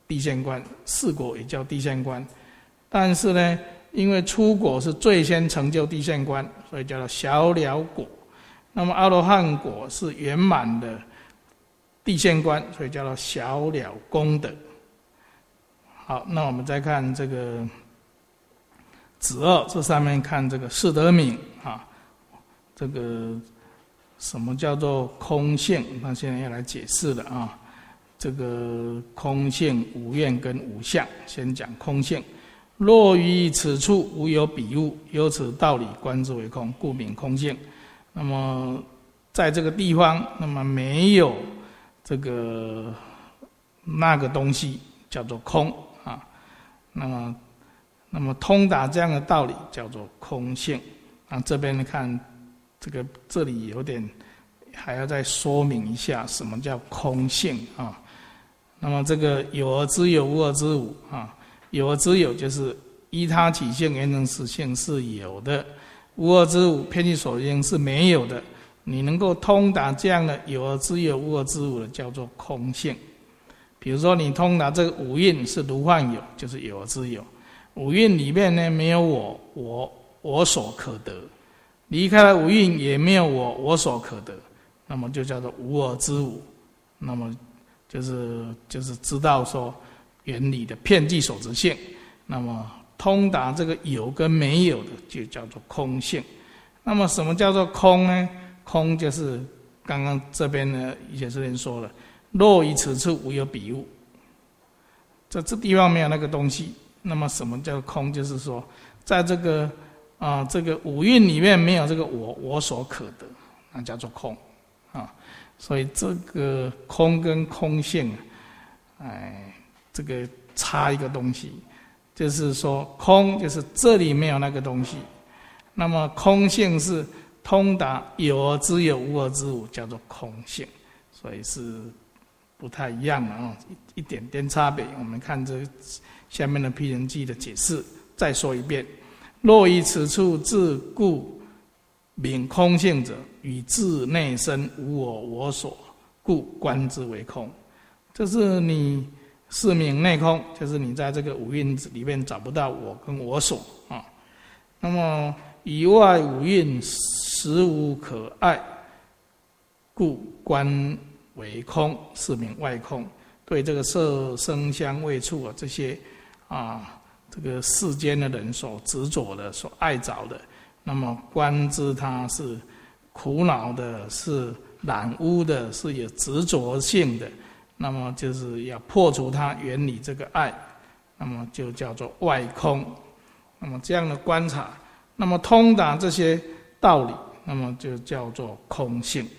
地现观，四果也叫地现观。但是呢，因为初果是最先成就地现观，所以叫做小了果。那么阿罗汉果是圆满的地现观，所以叫做小了功德。好，那我们再看这个子二，这上面看这个释德敏啊，这个什么叫做空性？那现在要来解释了啊。这个空性无愿跟无相，先讲空性。若于此处无有彼物，由此道理观之为空，故名空性。那么在这个地方，那么没有这个那个东西叫做空啊。那么，那么通达这样的道理叫做空性。啊，这边看这个这里有点还要再说明一下什么叫空性啊。那么这个有而知有，无而知无啊。有而知有就是依他起性缘成实性是有的，无而知无偏据所应是没有的。你能够通达这样的有而知有，无而知无的，叫做空性。比如说你通达这个五蕴是如幻有，就是有而知有。五蕴里面呢没有我，我我所可得；离开了五蕴也没有我，我所可得。那么就叫做无而知无。那么就是就是知道说原理的遍计所执性，那么通达这个有跟没有的就叫做空性。那么什么叫做空呢？空就是刚刚这边呢以前这边说了，若于此处无有彼物，在这地方没有那个东西。那么什么叫空？就是说在这个啊、呃、这个五蕴里面没有这个我我所可得，那叫做空啊。所以这个空跟空性，哎，这个差一个东西，就是说空就是这里没有那个东西，那么空性是通达有而知有，无而知无，叫做空性，所以是不太一样的啊，一点点差别。我们看这下面的辟人记的解释，再说一遍：若于此处自故名空性者，与自内身无我我所，故观之为空。这是你是名内空，就是你在这个五蕴里面找不到我跟我所啊。那么以外五蕴实无可爱，故观为空，是名外空。对这个色声香味触啊这些啊这个世间的人所执着的、所爱着的。那么观知它是苦恼的，是染污的，是有执着性的，那么就是要破除它原理这个爱，那么就叫做外空。那么这样的观察，那么通达这些道理，那么就叫做空性。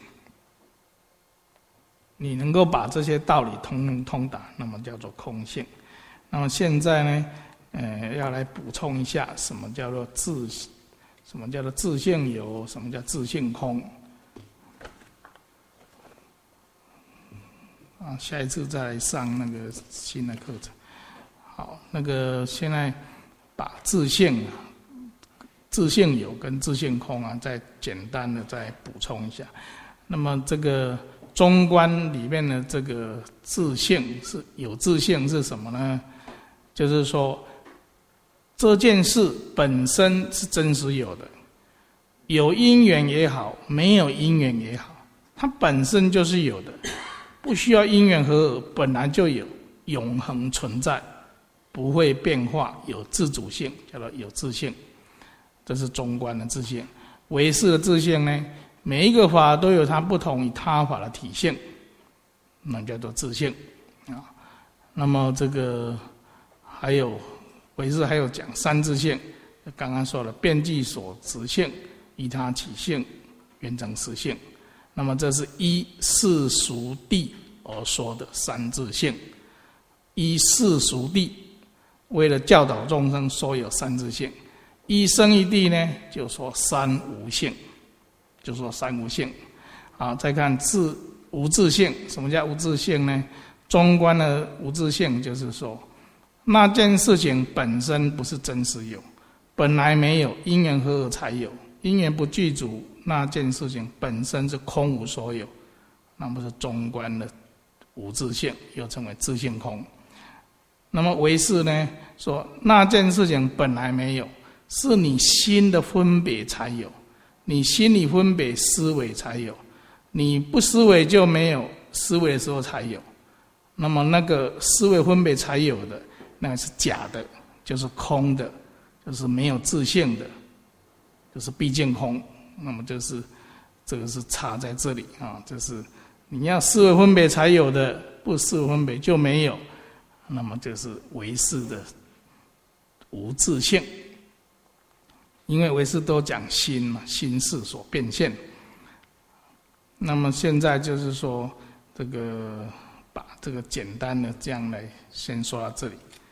你能够把这些道理通通通达，那么叫做空性。那么现在呢，呃，要来补充一下，什么叫做自什么叫做自性有？什么叫自性空？啊，下一次再来上那个新的课程。好，那个现在把自性、自性有跟自性空啊，再简单的再补充一下。那么这个中观里面的这个自性是有自性是什么呢？就是说，这件事本身是真实有的，有因缘也好，没有因缘也好，它本身就是有的，不需要因缘和合，本来就有，永恒存在，不会变化，有自主性，叫做有自性。这是中观的自性。唯识的自性呢，每一个法都有它不同于他法的体性，那叫做自性啊。那么这个还有。唯识还有讲三自性，刚刚说了遍计所执性、依他起性、缘成实性。那么这是依世俗谛而说的三自性。依世俗谛，为了教导众生，说有三自性；依生义谛呢，就说三无性，就说三无性。好，再看自无自性，什么叫无自性呢？中观的无自性就是说，那件事情本身不是真实有，本来没有，因缘和合才有。因缘不具足，那件事情本身是空无所有，那不是中观的无自性，又称为自性空。 那么唯识呢说那件事情本来没有，是你心的分别才有，你心里分别思维才有，你不思维就没有，思维的时候才有。那么那个思维分别才有的，那个是假的，就是空的，就是没有自性的，就是毕竟空。那么就是这个是差在这里啊，就是你要思维分别才有的，不思维分别就没有，那么就是唯识的无自性。因为唯识都讲心嘛，心事所变现。那么现在就是说，这个把这个简单的这样来先说到这里。